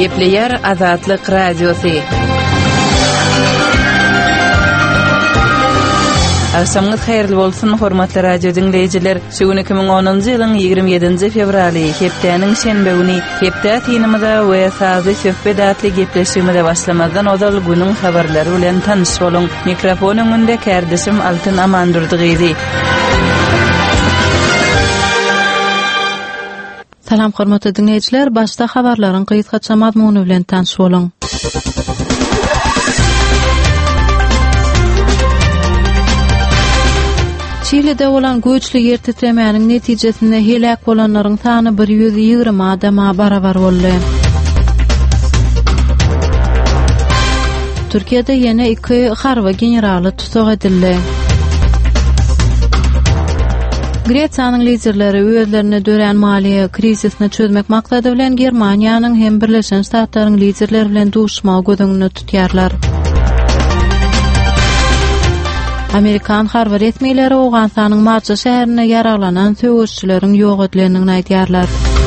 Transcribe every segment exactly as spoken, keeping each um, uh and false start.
Gepleyer Azatlyk Radiosu. Akşamınız hayırlı bolsun, hormatly radio dinleyijiler. Şu iki bin onuncu ýylyň ýygrimi ýedinji fevraly, hepdäniň şenbe güni, hepdä tinimizde we sazy söhbet atly gepleşigimizde başlamazdan ozal günüň habarlary bilen tanyş boluň. Mikrofon öňünde kärdeşim Altyn Amandurdygy. Salam hormatly dinleyijiler, başda habarlaryň gyýytgaça mazmuny bilen tanyş boluň. Çile'de olan göçlü yer titremäniň netijesinde helak bolanlaryň sany bir ýüz ýygrimi adama barabar boldy. Türkiýede ýene iki harba generaly tutuk edildi. Gretsiýanyň liderleri özlerine dören maliýe krizisini çözmek maksady bilen Germaniýanyň hem Birleşen Ştatlaryň liderleri bilen duşmagy gözüňde tutýarlar. Amerikan harba resmiýetleri Owganstanyň Marja şäherine ýaralanan söwüşçüleriň ýok edilendigini aýdýarlar.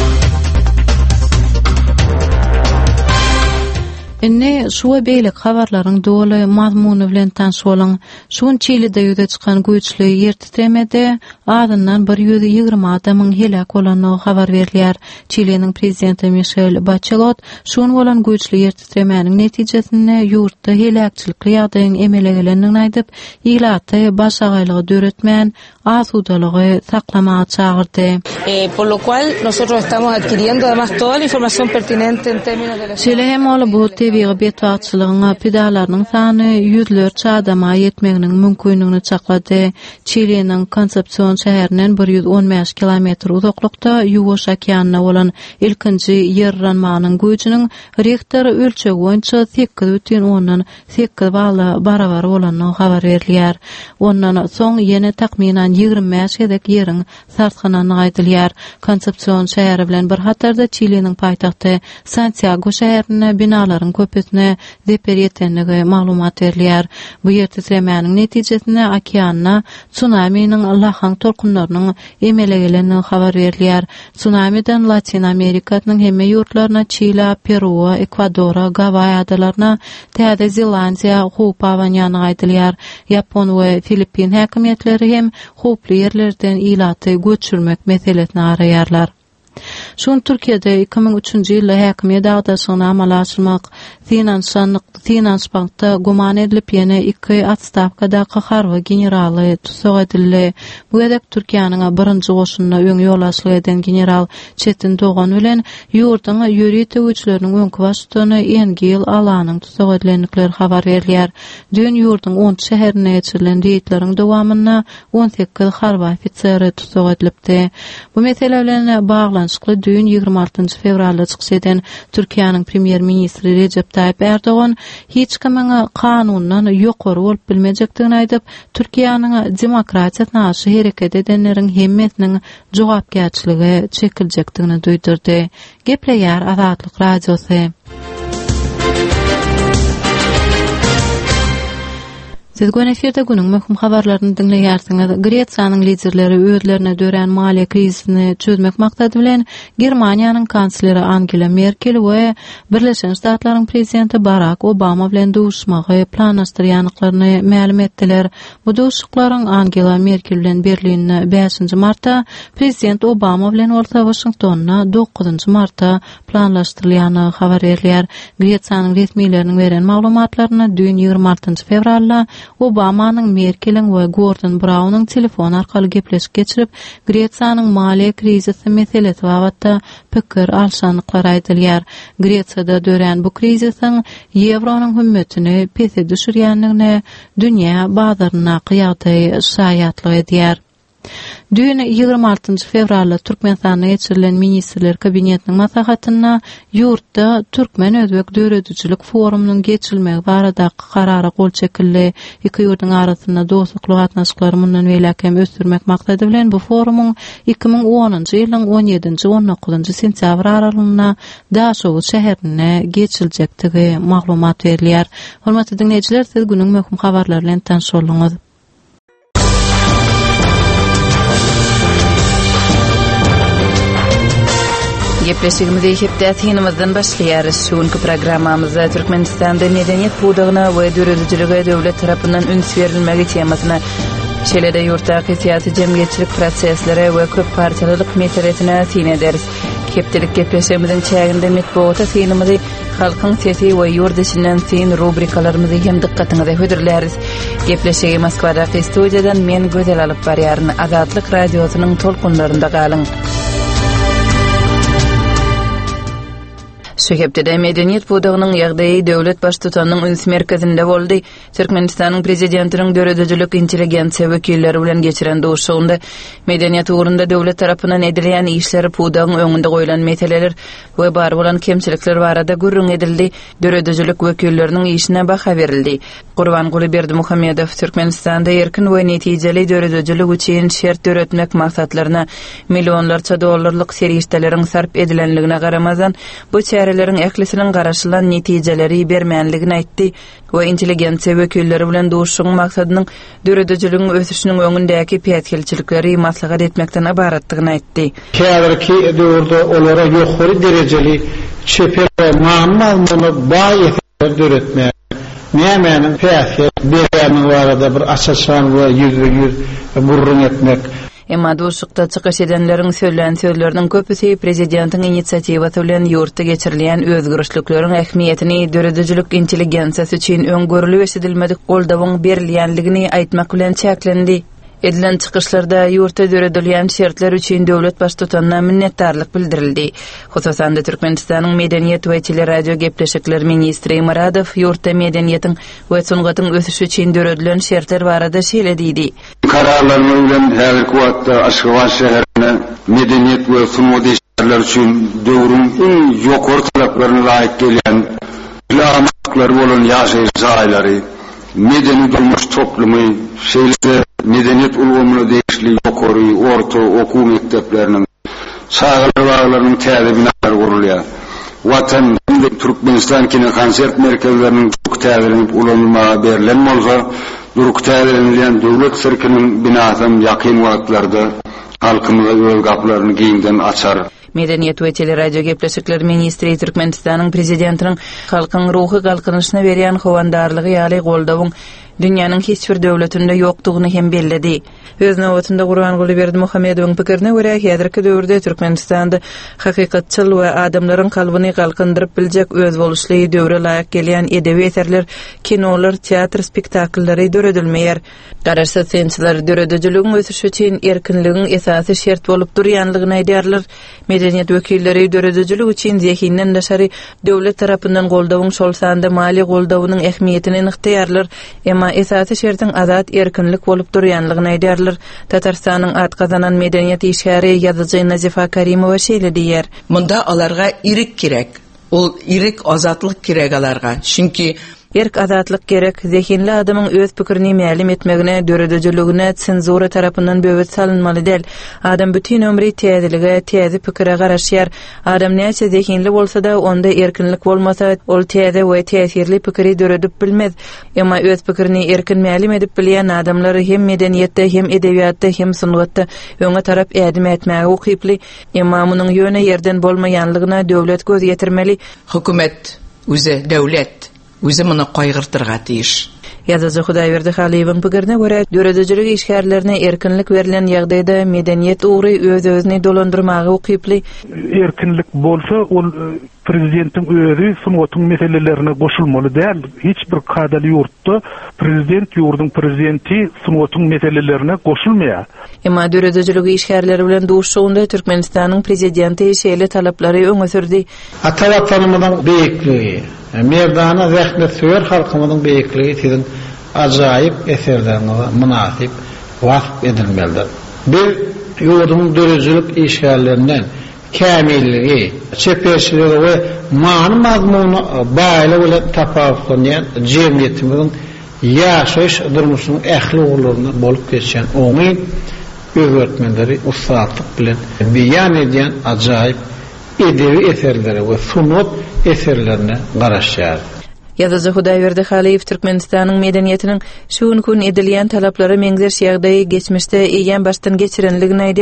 Enne şu beýlik habarlaryň doly mazmuny bilen tanyş boluň. Şun Çile'de ýüze çykan göçlü ýer titremede adyndan bir ýüz ýygrimi adamyň helak bolanyny habar berilýär. Çile'niň prezidenti Michelle Bachelet şun bolan göçlü ýer titremäniň netijesinde ýurtda helakçylyk ýagdaýyň emele gelendigini aýdyp, ýylaty başagaýlygy döretmän asudalygy saklamagy çagyrdy. Eh, por lo cual nosotros estamos adquiriendo además toda la información pertinente en términos de la Şeýle hem ol bu tebigy betwagçylygyň pidalarynyň sany ýüzlerçe adama ýetmeginiň mümkinligini çaklady. Çile'niň Konsepsiyon şäherinden bir ýüz on beş kilometr uzaklykda Ýuwaş okeanyna bolan ilkinji ýerranmanyň güýjiniň Richter ölçegi boýunça sekiz бүтүn onuň sekiz balla barabar bolanyny habar berilýär. Ondan soň ýene takminan ýygrimi beş gedek ýeriň sarsganyny aýdylýar. Konsepsiyon şäheri bilen bir hatarda Çile'niň paýtagty Santiago şäherine binalaryň köpüsine zeper ýetenligi maglumat berilýär. Bu ýer titremäniň netijesinde okeanyna tsunaminiň lahan tolkunlarynyň emele gelenini habar berilýär. Tsunamiden Latin Amerikanyň hemme ýurtlaryna Çile, Peru, Ekwador, Gavaý adalaryna, Täze Zelandiýa, Hupawanyany aýdylýar. Yapon we Filippin häkimetleri hem huply ýerlerden ýylaty göçürmek meselesini araýarlar. Şun Türkiýede iki bin üçünji ýylda häkimiýet agdaşyny amala aşyrmak, finansiýanyk finansbankda guman edilip ýene iki atstavkadaky harba generaly tutuk edildi. Bu edek Türkiýanyň birinji goşunyna öň ýolaçlyk eden general Çetin Dogan bilen ýurtyň ýöri töwüçleriniň öňki başlygyny engi ýyl alanyň tutuk edilenlikleri habar berilýär. Dün ýurtyň on şäherine geçirilen reýtleriň dowamyna on sekiz harba ofiseri tutuk edilipdi. Bu mesele bilen baglanşykly dün ýygrimi altynjy fevralda çykyş eden Türkiýanyň premier ministri Recep Tayyip Erdogan hiç kimiň kanundan ýokary bolup bilmejekdigini aýdyp, Türkiýanyň demokratiýa naşy hereket edenleriň hemmesiniň jogapkärçiligi çekiljekdigini duýdurdy. Gepleýär Azatlyk Radiosu. Siz gün efirde günüň möhüm habarlaryny dinleýärsiňiz. Gretsiýanyň liderleri özlerine dören maliýe krizisini çözmek maksady bilen Germaniýanyň kansleri Angela Merkel we Birleşen Ştatlaryň prezidenti Barack Obama bilen duşmagy planlaşdyrýanlyklaryny ma'lum etdiler. Bu duşuklaryň Angela Merkel bilen Berlinne beşinji martda, prezident Obama bilen orta Washingtonna dokuzunji martda planlaşdyrylýany habar berilýär. Gretsiýanyň resmiýetleriniň beren maglumatlaryna dün ýygrimi altynjy fevralda Obamanyň Merkel'iň we Gordon Brown'yň telefon arkaly gepleşik geçirip Gretsiýanyň maliýe krizisi meselesi babatda pikir alşanlyklary aýdylýar. Gretsiýada dören bu krizisiň Ýewronyň hümmetini pese düşürýänligine dünýä bazaryna ýagdaý şaýatlyk edýär. Dün ýygrimi altynjy fevralda Türkmenistana geçirilen ministrler kabinetiniň maslahatyna ýurtda Türkmen özbek döredüçilik forumynyň geçirilmegi baradaky karara gol çekildi. Iki ýurtyň arasynda dostluk gatnaşyklary mundan weläkem ösdürmek maksady bilen bu forumyň iki bin onunji ýylyň on ýedinji on dokuzunji sentýabr aralygyna Daşow şäherine geçiriljektigi maglumat berilýär. Hormatly dinleyijiler, siz günüň möhüm habarlary bilen tanyş boldyňyz. Gepleşigimizi hepde tinimizden başlayarız. Şunkı programmamızda Türkmenistan'da medeniyet buğdağına ve döredijilige devlet tarafından üns verilmegi temasyna şeýlede ýurtdaky syýasy jemgyýetçilik proseslere we köp partiýalylyk meseletine tin ederiz. Hepdelik gepleşigimizin çäginde metbuata tinimizi halkyň sesi we ýurt içinden tin rubrikalarymyzy hem dikkatiňize hödürläris. Gepleşigi Moskwadaky studiýadan men gözel alyp barýaryn Azatlyk radiosynyň tolkunlarynda galyň. Şehepde medeniyet buğdağının ýagdaýy döwlet baş tutanyň üns merkezinde boldy. Türkmenistanyň prezidentiniň döredijilik intelligensiýa wekilleri bilen geçiren duşugynda medeniyet ugrunda döwlet tarapyndan edilen işleri buğdağyň öňünde goýulan meseleler we bar bolan kemçilikler barada gürrüň edildi. Döredijilik wekilleriniň işine baha berildi. Gurbanguli Berdimuhammedow Türkmenistanda erkin we netijeli döredijilik üçin şert döretmek maksatlaryna millionlarça dollarlyk serişdeleriň sarp edilenligine garamazan bu çärelerin ählisiniň garaşylan netijeleri bermänligini aýtdy we intelligensiýa wekilleri bilen duşugyň maksadynyň döredijiligiň ösüşiniň öňündäki piýatkelçilikleri maslahat etmekden ibaratlygyny aýtdy. Käderki döwürde olara ýokary derejeli çeper we maammalyny baý döretmek nämenin piýatke berýäniň barada bir açaçan we ýüzde ýüz burrun etmek. Emma duşukda çykyş edenleriň söýlen sözleriniň köpüsi prezidentiň inisiatiwasy bilen ýurtda geçirilýän özgürlükleriň ähmiýetini döredijilik intelligensiýasy üçin öňgörülip eşidilmedik goldawyň berilýänligini aýtmak bilen çäklendi. Edilen çıkışlarda yurta döredilýän şertler üçin döwlet baş tutanyna minnetdarlyk bildirildi. Hususan da Türkmenistanyň medeniýet we teleradio gepleşikleri ministri Muradow yurta medeniýetiň we sungatyň ösüşi üçin döredilen şertler barada şeýle diýdi. Kararlaryny bilen häzirki wagtda Aşgabat şäherine medeniýet we sungat işleri üçin döwrüň iň ýokary talaplaryna laýyk gelýän islamatlar bolan ýaşaýyş jaýlary, medeni durmuş toplumy, şeýle medeniyet ulgamyny değişli ýokary, orta okuw mekdepleriniň çağırlarynyň täze binalary gurulýar. Watan Türkmenistan kine konsert merkezleriniň täzelenip ulanmagy berilen bolsa, duruk täzelenýän döwlet sirkiniň binasyny ýakyn wagtlarda halkymyza öz gaplaryny giňden açar. Medeniyet we teleradio gepleşikleri ministri Türkmenistanyň prezidentiniň halkyň ruhy galkynyşyna berýän howandarlygy ýaly goldawyň dünýäniň hiç bir döwletinde ýokdugyny hem belledi. Öz nowatynda Gurbanguli Berdimuhammedowyň pikirine görä, häzirki döwürde Türkmenistanda hakykatçyl we adamlaryň kalbyny galkyndyryp biljek öz boluşly döwre laýyk gelýän edebi eserler, kinolar, teatr spektakllary döredilmeýär. Garaşsyz sençiler döredijiligiň ösüşi üçin erkinligiň esasy şert bolup durýanlygyny aýdýarlar. Medeniyet wekilleri döredijilik üçin zehinden daşary döwlet tarapyndan goldawyň şol sanda mali goldawynyň ähmiýetini ynykdyarlar. Emma esasy şertiň azat erkinlik bolup durýanlygyny aýdýarlar. Tatarstanyň at kazanan medeniýet işgäri ýazyjy Nazifa Karimowa şeýle diýär. Munda alarga irik kirek. Ol irik azatlyk kirek alarga. Çünki erk azatlyk gerek. Zehinli adamyň öz pikirini mälim etmegine, döredijiligine senzura tarapyndan böwet salynmaly del. Adam bütün ömri täzelige, täze pikire garaşýar. Adam näçe zehinli bolsa-da onda erkinlik bolmasa, ol täze we täsirli pikiri döredip bilmez. Emma öz pikirini erkin mälim edip bilýän adamlar hem medeniýetde, hem edebiýatda, hem sungatda öňe tarap ädim etmäge ukyply. Emma munyň ýöne ýerden bolmaýanlygyna döwlet göz ýetirmeli. Hökümet, üze döwlet Üze muny qaýgyrtyrga tiýiş. Ýazyjy Hudaýberdi Haliýewiň pikirine görä, döredijilik işgärlerine erkinlik berilen ýagdaýda medeniýet ugry öz-özüni dolandyrmagy ukyply. Erkinlik bolsa, ol prezidentiň özi sungatyň meselelerine goşulmaly däl. Hiç bir kadal ýurtda prezident ýurdun prezidenti sungatyň meselelerine goşulmaýar. Emma döredijilik işgärleri bilen duşugynda Türkmenistanyň prezidenti şeýle talaplary öňe sürdi. Ata watanymyzyň beýikligi, merdana zähmet söýer halkymyzyň beýikligi sizin ajaýyp eserleriniňe munasip wasf edilmelidir. Bir ýurdun döredijilik işgärlerinden kämilligi, çeperçiligi we many mazmuny baýly bilen tapawutlanýan jemgyýetimiziň ýaşaýyş durmuşynyň ähli uglaryna bolup geçen oňy öwretmenleri ustatlyk bilen beýan edýän ajaýyp edebi eserleri we sunat eserlerine garaşýar. Ýazyjy Hudaýberdi Haliýew Türkmenistanyň medeniýetiniň şu gün edilýän talaplary meňzeş ýagdaýy geçmişde eýen başdan geçirenligini aýdýar.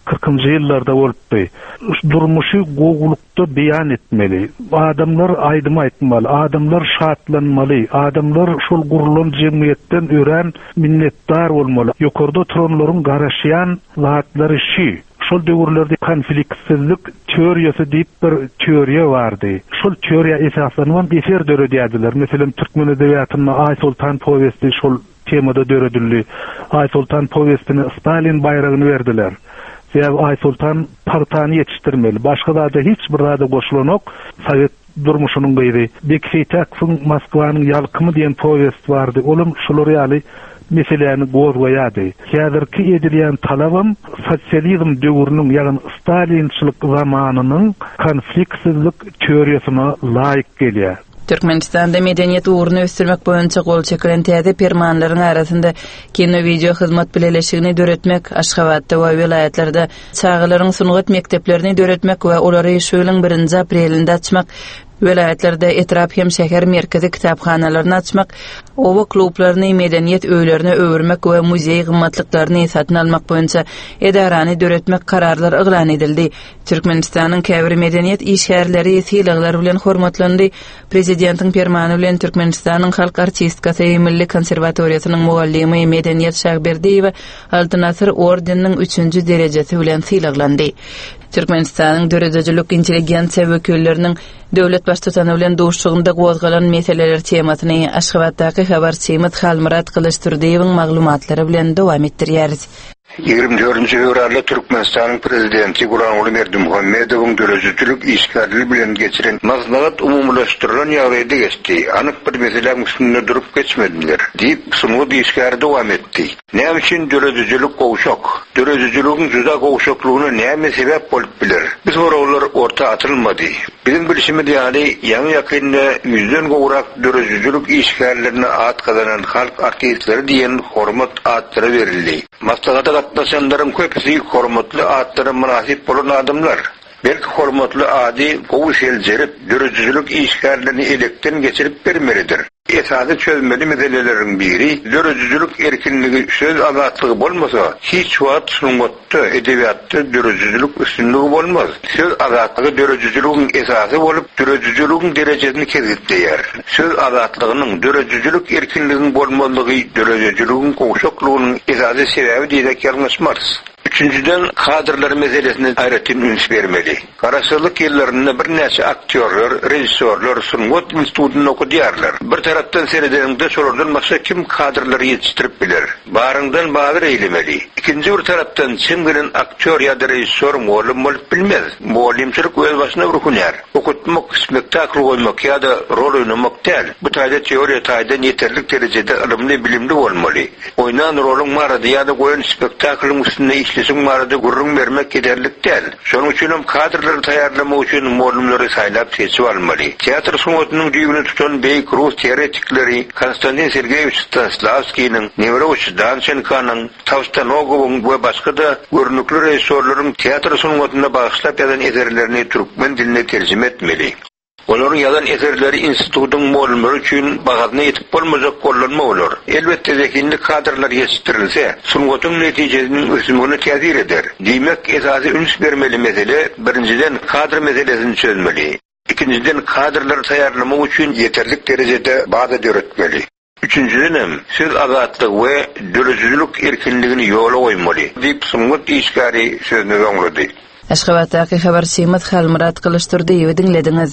kırkıncı ýyllarda bolupdy. Durmuşy gowulukda beýan etmeli. Adamlar aýdym aýtmaly, adamlar şatlanmaly, adamlar şol gurulan jemgyýetden ören minnetdar bolmaly. Ýokarda turanlaryň garaşýan zatlary şi. Şol döwürlerde konfliktsizlik teoriýasy diýip bir teoriýa bardy. Şol teoriýa esaslanýan eser döredýärdiler. Meselem türkmen edebiýatyna Ay Sultan powesti şol temada döredildi. Ay Sultan powestine Stalin bayragyny berdiler. Sebäbi Ay Sultan partany ýetişdirmeli. Başga da hiç bir rada goşulanok Sowet durmuşynyň gyzy. Bekfeytakyň Moskwanyň ýalkymy diýen powest bardy. Olum şolary ýaly meseleni gozgaýady. Häzirki edilýän talabym sosializm döwrüniň, ýagny Stalinçylyk zamanynyň konfliktsizlik teoriýasyna laýyk gelýär. Türkmenistanda medeniyet uğrunu östürmek boýunça gol çekilen täze permanlaryň arasynda kino video hyzmat bileşigini döretmek, Aşgabatda we vilayatlarda çağılaryň sunugat mekteplerini döretmek we olary şöýleň birinji aprelinde açmak, vilayatlarda etrap hem şäher merkezi kitaphanalaryny açmak, owa klublaryny medeniyet öýlerine öwürmek we muzey gymmatlyklaryny satyn almak boýunça edarany döretmek kararlar yglan edildi. Türkmenistanyň käbir medeniyet işgärleri sylaglary bilen hormatlandy. Prezidentiň fermany bilen Türkmenistanyň halk artistkasy Milli Konserwatoriýasynyň muallimi Medeniyet Şahberdiýew Altyn Asr ordeniniň üçünji derejesi bilen sylaglandy. Türkmenistanyň döredejilik intelligensiýa wekilleriniň döwlet başçysy bilen duşugynda gozgalan meseleler temasyny Aşgabatdaky habarçymyz Halmurat Kılıçturdiýewiň maglumatlary bilen dowam etdirýäris. ýygrimi dördünji fevralda Türkmenistanyň prezidenti Gurbanguly Berdimuhammedowyň dörejiçilik işgärleri bilen geçiren maslahat umumlaşdyrylan ýagdaýda geçdi. Anyk bir mesele üstünde durup geçmediler. Diýip sunup işgär dowam etdi. Näme üçin dörejiçilik gowşak? Dörejiçiligiň juda gowşaklygyna näme sebäp bolup biler? Biz soraglар orta atylmady. Bizim bilişimiz ýaly ýa-ni ýakynda yüzden gowrak dörejiçilik işgärlerini at kazanan halk artistleri diýen hormat atlary berildi. Maslahat gatnaşanlaryň köpüsi hormatly atlara münasip bolan adamlar. Belki hormatly ady gowuş eljerip dörejiçilik işgärlerini elekden geçirip bermelidir. Esasy çözmeli meseleleriň biri dörejiçilik erkinligi, söz azatlygy bolmasa hiç wagt sunumatda, edebiýatda dörejiçilik üstünligi bolmaz. Söz azatlygy dörejiçiligiň esasy bolup, dörejiçiligiň derejesini kesgitleýär. Söz azatlygynyň dörejiçilik erkinligiň bolmalygy dörejiçiligiň gowşaklygynyň esasy sebäbi diýerek ýalňyşmaz. Üçüncüden kadrlar meselesine ayrıtın üns vermeli. Karaşylyk ýyllarynda bir näçe aktýorlar, rejissörler sunugat institutyny okudyarlar. Bir tarapdan seredeninde şolardan başga kim kadrlary ýetişdirip biler? Baryndan bagyr eýlemeli. İkinji bir tarapdan kim bilen aktýor ýa-da rejissör molum bolup bilmez. Molimçilik öz başyna bir hunär. Okutmak, spektakl goýmak ýa-da rol oynamak däl. Bu taýda teoriýa taýdan ýeterlik derejede ilmli bilimli bolmaly. Oynan roluň marady ýa-da goýan spektaklyň üstünde işlesiň marady gurrun bermek ederlik däl. Şonuň üçin hem kadrlary taýýarlamak üçin molumlary saýlap seçip almaly. Teatr sunugatynyň düýbüni tutan beýik rus teoretikleri Konstantin Sergeyevich Stanislavskiň, Nevrovich Danchenko'nyň, Tavstanogowyň we başga da görnükli rejissörleriň teatr sunugatyna bagyşlap ýazan eserlerini türkmen diline terjime etmeli. Olaryň ýazan eserleri institutyň molumlary üçin bagasyna ýetip bolmajak gollanma bolar. Elbetde zekinli kadrlar ýetişdirilse, sunugatyň netijesiniň ösümine täsir eder. Diýmek esasy üns bermeli mesele birinciden kadr meselesini çözmeli. İkinciden kadrları taýýarlamak üçin ýeterlik derejede baza döretmeli. Üçüncüden hem söz azatlygy we dörejiçilik erkinligini ýola goýmaly diýip sunugat işgäri sözüni öňledi. Aşgabatdaky habarçymyz Halmurat Kılıçturdiýewi dinlediňiz.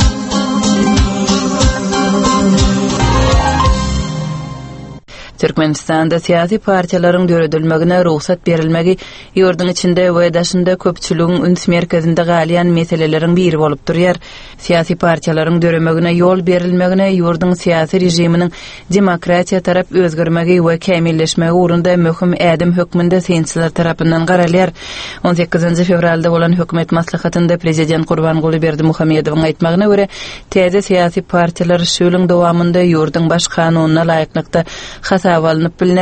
Türkmenistanda siyasi partiýalaryň döredilmegine ruhsat berilmegi ýurdun içinde we daşynda köpçüligiň üns merkezinde galýan meseleleriň biri bolup durýar. Siyasi partiýalaryň döremegine ýol berilmegine ýurdun siyasi rejiminiň demokratiýa tarap özgermegi we kämilleşmegi urunda möhüm ädim hökmünde synçylar tarapyndan garalýar. on sekizinji fevralda bolan hökümet maslahatynda prezident Gurbanguly Berdimuhammedowyň aýtmagyna görä, täze siyasi partiýalar şöýleň dowamında ýurdun baş kanunyna laýyklykda hasa alınıp bilinir.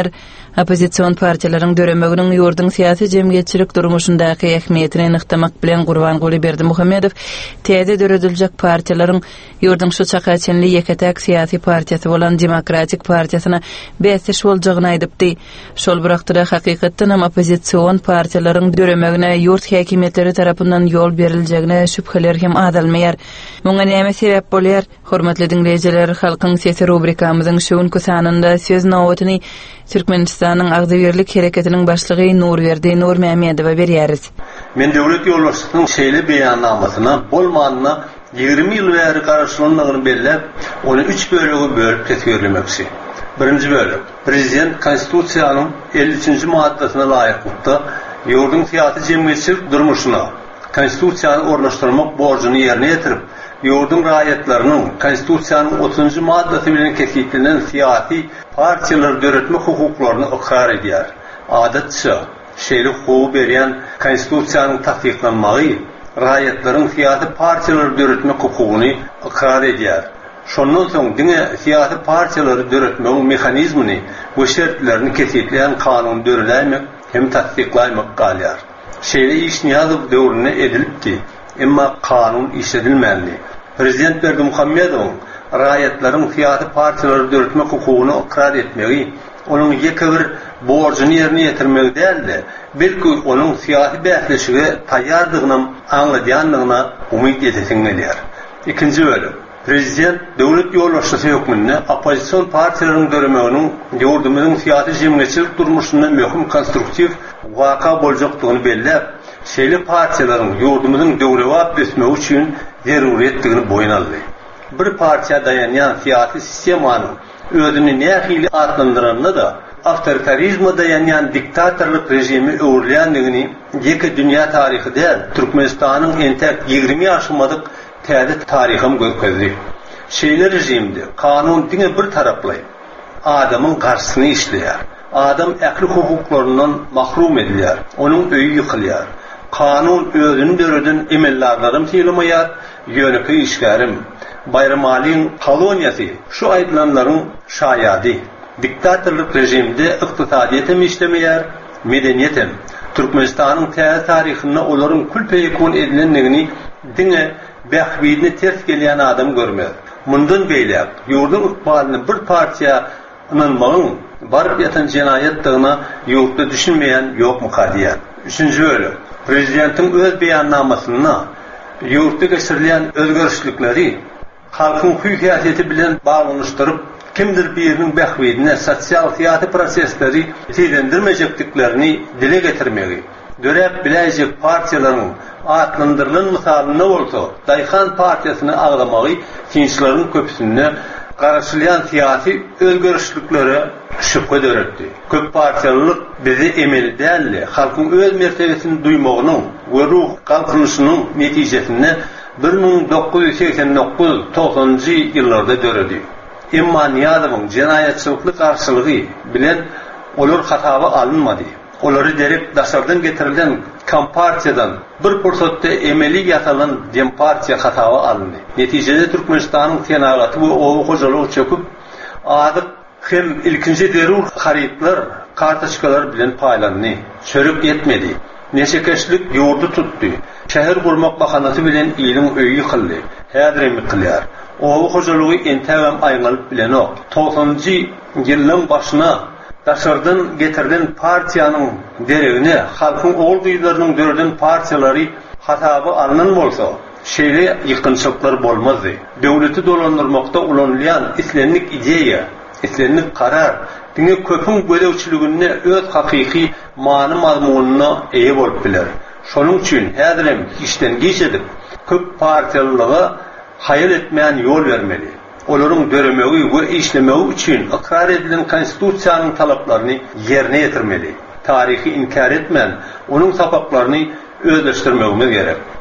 Opozisiyon partiýalaryň döremeginiň ýurdun syýasy jemgyýetçilik durmuşyndaky ähmiýetini ynykdamak bilen Gurbanguly Berdimuhammedow täze dörediljek partiýalaryň ýurdun şu çaka çenli ýeketäk syýasy partiýasy bolan Demokratik partiýasyna bäsiş boljagyny aýdypdy. Şol birakda hakykatdan hem opozisiyon partiýalaryň döremegine ýurt häkimetleri tarapyndan ýol beriljegine şüpheler hem azalmaýar. Muňa näme sebäp bolýar? Hormatly dinleýijiler, halkyň sesi rubrikamyzyň şu günkü sanynda söz nowatyny Türkmenistanyň Agzybirlik hereketiniň başlygy Nurberdi Nurmehmedowa berýäris. Men döwlet ýolbaşçysynyň şeýle beýannamasyna bolmanyna ýygrimi ýyl bäri garaşlanmagyny bellep, onu üç bölege bölüp kesýärlemekçi. Birinji bölük. Prezident konstitusiýanyň elli üçinji maddasyna laýyklykda ýurdun syýasy jemgyýetçilik durmuşyna konstitusiýany ornaşdyrmak borjyny ýerine ýetirip, ýurdun raýatlarynyň konstitusiýanyň otuzunji maddasy bilen kesintlenen syýasy partiýalar döretme hukuklaryny ikrar edýär. Adatça, şeýle hukuk berýän konstitusiýanyň tatbiklanmagy raýatlaryň syýasy partiýalar döretme hukugyny ikrar edýär. Şondan soň diňe syýasy partiýalary döretmegiň mexanizmini we şertlerini kesitleýän kanun dörelämek hem tatbiklaýmak galýar. Şeýle iş Niýazow döwrüne edilipdi, emma kanun işledilmeli. Prezident Berdimuhammedow raýatlaryň syýasy partiýalary döretme hukugyny ikrar etmegi, onuň ýeke bir borjyny ýerine ýetirmegi däldi, belki onuň syýasy bähleşige taýýardygyny aňladýanlygyna umyt edesiň gelýär. İkinji bölüm. Prezident döwlet ýolbaşçysy hökmünde opozisiýon partiýalaryň döremeginiň ýurdumyzyň syýasy jemgyýetçilik durmuşynda möhüm konstruktiw waka boljakdygyny bellep, şeýle partiýalaryň ýurdumyzyň döwrewap besmegi üçin zeruriyetdigini boýun aldy. Bir partiýa dayanýan syýasy sistemanyň özüni nähili atlandyranyny da awtoritarizmda dayanýan diktatorlyk rejimi öwürländigini ýeke dünýä taryhyda Türkmenistanyň entek ýygrimi ýaşymadyk täze taryhym görkezdi. Şeýle rejimde kanun diňe bir taraply adamyň garşysyny işleýär. Adam äkli hukuklarynyň mahrum edilýär. Onuň öýü ýykylýar. Kanun özüni döreden emellarlarym tiýilmeýär, ýöneki işgärim. Bayramaliň koloniýasy şu aýtlanlaryň şaýady. Diktatorlyk rejimde ykdysadyýetem işlemeýär, medeniýetem. Türkmenistanyň täze taryhyna olaryň külpeýekun edilenligini diňe bähbidini ters gelýän adam görmer. Mundan beýle ýurdun ykbalyny bir partiýa ynanmagyň barıp ýatan jenaýetdigini ýurtda düşünmeýän ýokmy kadiýat. Üçinji bölüm. Prezidentin öz beýannamasyna ýurtda geçirilýän özgörüşlikleri halkyň hüýkiyeti bilen baglanyşdyryp, kimdir biriniň bähbidine sosial syýasy prosesleri teýlendirmejekdiklerini dile getirmegi, dörep biläjek partiýalaryň atlandyrylan misalyna bolsa, Daýhan partiýasyny agdamagy tinçleriň köpüsinde garaşylýan syýasy özgörüşlikleri şüphe döretdi. Köp partiýalylyk bizi emeli däldi, halkyň öz mertebesini duymagynyň we ruh galkynyşynyň netijesinde bir ming dokuz ýüz seksen dokuz togsonjy ýyllarda döredi. Emma Niýazowyň jenaýetçilik garşylygy bilen olar hataby alınmady. Olary derip daşardan getirilen kompartiýadan bir pursatda emeli ýatalan dem partiýa hataby alındy. Netijede Türkmenistanyň senagaty we owy hojalygy çöküp, adyk hem ilkinji derur haritlar, kartoçkalar bilen paýlandy. Çörük yetmedi. Neşekeşlik ýurdu tutdy. Şäher gurmak bahanasy bilen ýylyň öýü ýykyldy. Häzir emi kılýar. Owy hojalygy entägem aýgalyp bilen ok. togsonjy ýylyň başyna daşardan getirden partiýanyň deregine halkyň oğulgyýlarynyň dörden partiýalary hataby alynan bolsa, şeýle ýykynçyklar bolmazdy. Döwleti dolandyrmakda ulanýan islenlik ideýa, islenlik karar, diňe köpüň gödäwçiligine öz hakyky many mazmunyna eýe bolup biler. Şonuň üçin häzirem işden geçedip, köp partiýalylyga hayal etmeýän ýol bermeli. Olaryň döremegi we işlemegi üçin ikrar edilen konstitusiýanyň talaplaryny ýerine ýetirmeli. Taryhy inkar etmän, onuň sapaklaryny özleşdirmegimiz gerek.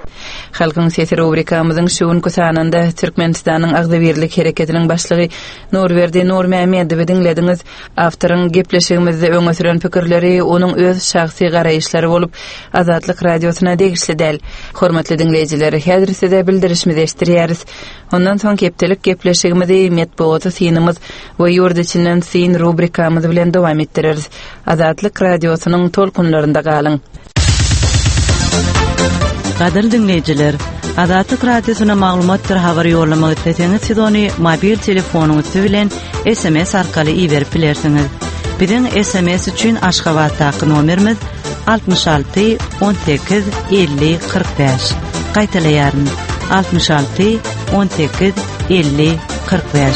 Halkın sesi rubrikamızın şuun kusanında Türkmenistan'ın Agdabirlik hareketinin başlığı Nurverdi Nur Mehmedow'u dinlediniz. Avtorun gepleşigimizde öňe süren pikirleri onun öz şahsy garaýyşlary bolup Azatlyk radiosuna degişli däl. Hormatly dinleýijiler, häzir size bildirişimizi eşdirýäris. Ondan soň kepdelik gepleşigimizi metbuaty synymyz we ýurt içinden syn rubrikamyz bilen dowam etdireriz. Azatlyk radiosynyň tolkunlarynda galyň. Qadir dinleyijiler, Azatlyk radiosuna maglumatlar habar ýollamak isleseňiz siz ony mobil telefonuňyz bilen S M S arkaly iýerip bilersiňiz. Biziň S M S üçin Aşgabatdaky nomerimiz altmış altı on sekiz elli kırk beş. Gaýtalaýaryn altmış altı on sekiz elli kırk beş.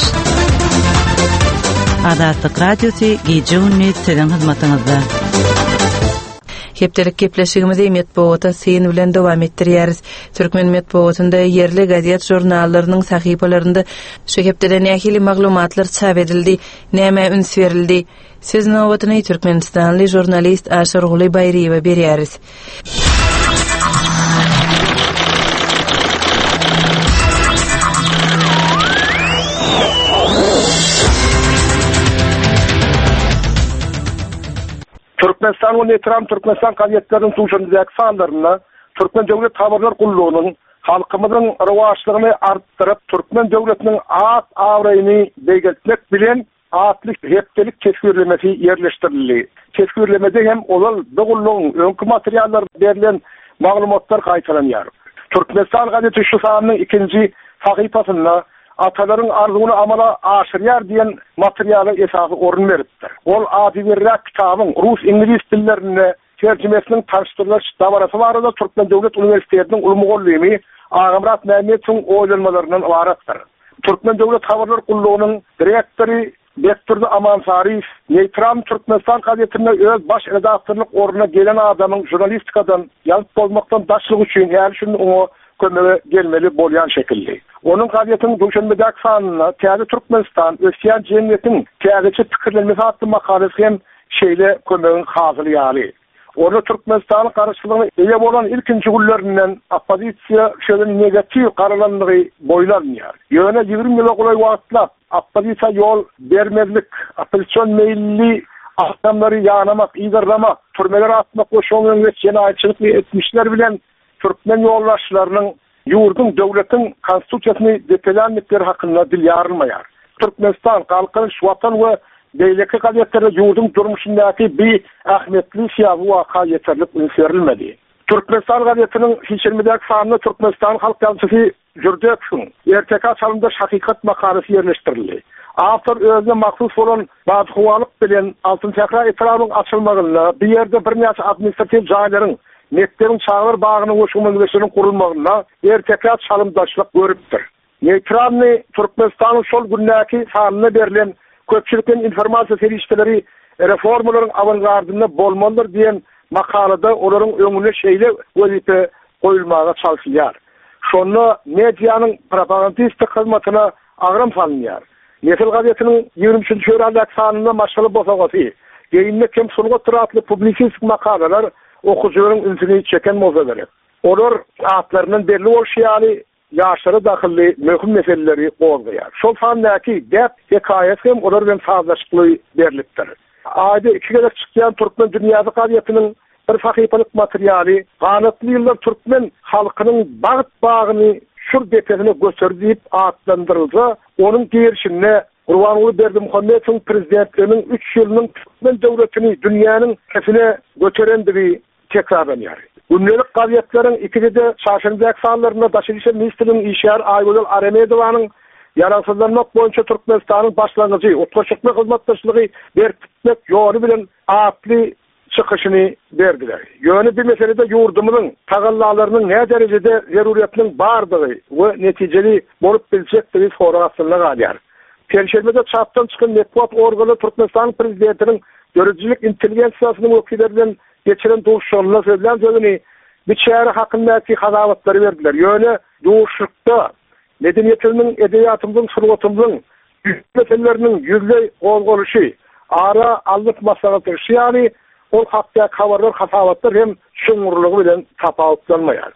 Azatlyk radiosy gije gündüz siziň hyzmatyňyzda. Hepdelik gepleşigimizi metbuata syn bilen dowam etdirýäris. Türkmen metbuatynda yerli gazet jurnallarynyň sahypalarynda şu hepdeden nähili maglumatlar çap edildi, näme üns berildi. Siz nowatyny Türkmenistanly jurnalist Aşar Guly Bayriýewe berýäris. Türkmenistan we Netram Türkmenistan gazetleriniň suwşundaky sanlaryna Türkmen döwlet habarlar gullugynyň halkymyzyň rewaçlygyny artdyryp Türkmen döwletiniň at awraýyny beýgetmek bilen atlyk hepdelik kesgürlemesi ýerleşdirildi. Kesgürlemede hem olal dogullugyň öňkü materiallar berilen maglumatlar gaýtaranýar. Türkmenistan gazeti şu sanyň ikinji sahypasynda ataların arzuunu amala aşırıyar diyen materyali esası orun veripdir. Ol adi verrak kitabın Rus İngiliz dillerine tercümesinin tartıştırılış davarası var da Türkmen Devlet Üniversitesi'nin ulumuğulluğunu Ağamrat Mehmet'in oylanmalarından varaktır. Türkmen Devlet Havarlar Kulluğu'nun direktörü Bekturdu Amansarif, Neytram Türkmenistan gazetine öz baş redaktörlük oruna gelen adamın jurnalistikadan yazıp bozmaktan daşlık üçün her şunu onu kömege gelmeli bolyan şekilli. Onun gazetinin Duşanbedak sanına Täze Türkmenistan Ösyan Cemiyeti'nin täzeçi pikirlenmesi adlı makalesi hem şeyle kömegin hazırlayalı. Onu Türkmenistan'ın karşılığını eýe bolan ilkinci güllerinden oppozisiya şöyle negatif karalanlığı boylanmıyor. Yöne yirmi yıla kolay vakitlap oppozisiya yol vermezlik, opozisyon meyilli adamları yağlamak, iğirlamak, türmeler atmak, koşulunun ve cinayetçilik etmişler bilen Türkmen yoldaşlarının yurdun, devletin konstitusiýasyny depelenlikleri hakkında dil yarılmayar. Türkmenistan, kalkınış, vatan ve beýleki gazetleri yurdun durmuşundaki bir ahmetli siyasi vaka yeterlik ünserilmedi. Türkmenistan gazetinin hiçirmideki sanını Türkmenistan Halk Gazetesi Jürdekşün, R T K çalımda hakikat makalesi yerleştirildi. Autor özüne maksus olan bazıhuvalık bilen altın tekrar etrafının açılmağına, bir yerde bir näçe administratif jaýlaryň Netlerin çağır bağının hoşumunun kurulmağına er tekrar çalımdaşlık görüptür. Neytranlı Türkmenistan'ın sol günnäki sanına berilen köpçülükten informasiya serişteleri reformaların avantgardında bolmalıdır diyen makalada onların öňüne şeýle wezipe koyulmağa çalışılýar. Şonu medianın propagandistik hyzmatyna agram salınýar. Nesil gazetiniň ýigirmi üçinji fevraldaky sanynda maşgaly bosagasy, geýinme kem sulga turatly publisistik makalalar okujuların ünsünü çeken mozaları. Olur atlarının belli olşyalı yaşları dahilli möhüm meseleleri olgayar. Şol fandaki dep hekayet hem olur ben sazlaşıklığı berliptir. Ayda iki kere çıkayan Türkmen dünyası gazetinin bir sahipalık materyali, kanatlı yıllar Türkmen halkının bağıt bağını şur depesine gösterdiğip adlandırılsa, onun girişine Kurbanulu Berdimuhamedov'un prezidentlerinin üç yılının Türkmen devletini dünyanın kefine götürendiği tekrarlanıyor. Günlük gazetlerin ikide de şaşıracak sanlarına Daşilişe Ministrinin işyar Aygül Aremedova'nın yaransızlanmak boyunca Türkmenistan'ın başlangıcı, otlaşıklı hizmetleşliği bertitmek yolu bilen atlı çıkışını verdiler. Yönü bir meselede yurdumuzun tagallalarının ne derecede zeruriyetinin bardığı ve neticeli bolup bilecekleri sorasına galyar. Perşembede çaptan çıkan metbuat organı Türkmenistan prezidentinin görücülük intelligensiyasının vekillerinden geçiren doğuşlarına söylenen sözünü bir çare hakkındaki hadavatları verdiler. Yönü doğuşlukta medeniyetinin, edebiyatımızın, sırvatımızın meselelerinin yüzde olgoluşu, ara allık maslahatı, yani o hakkı havarlar, hatavatlar hem şunurluğu bilen tapavutlanmayar.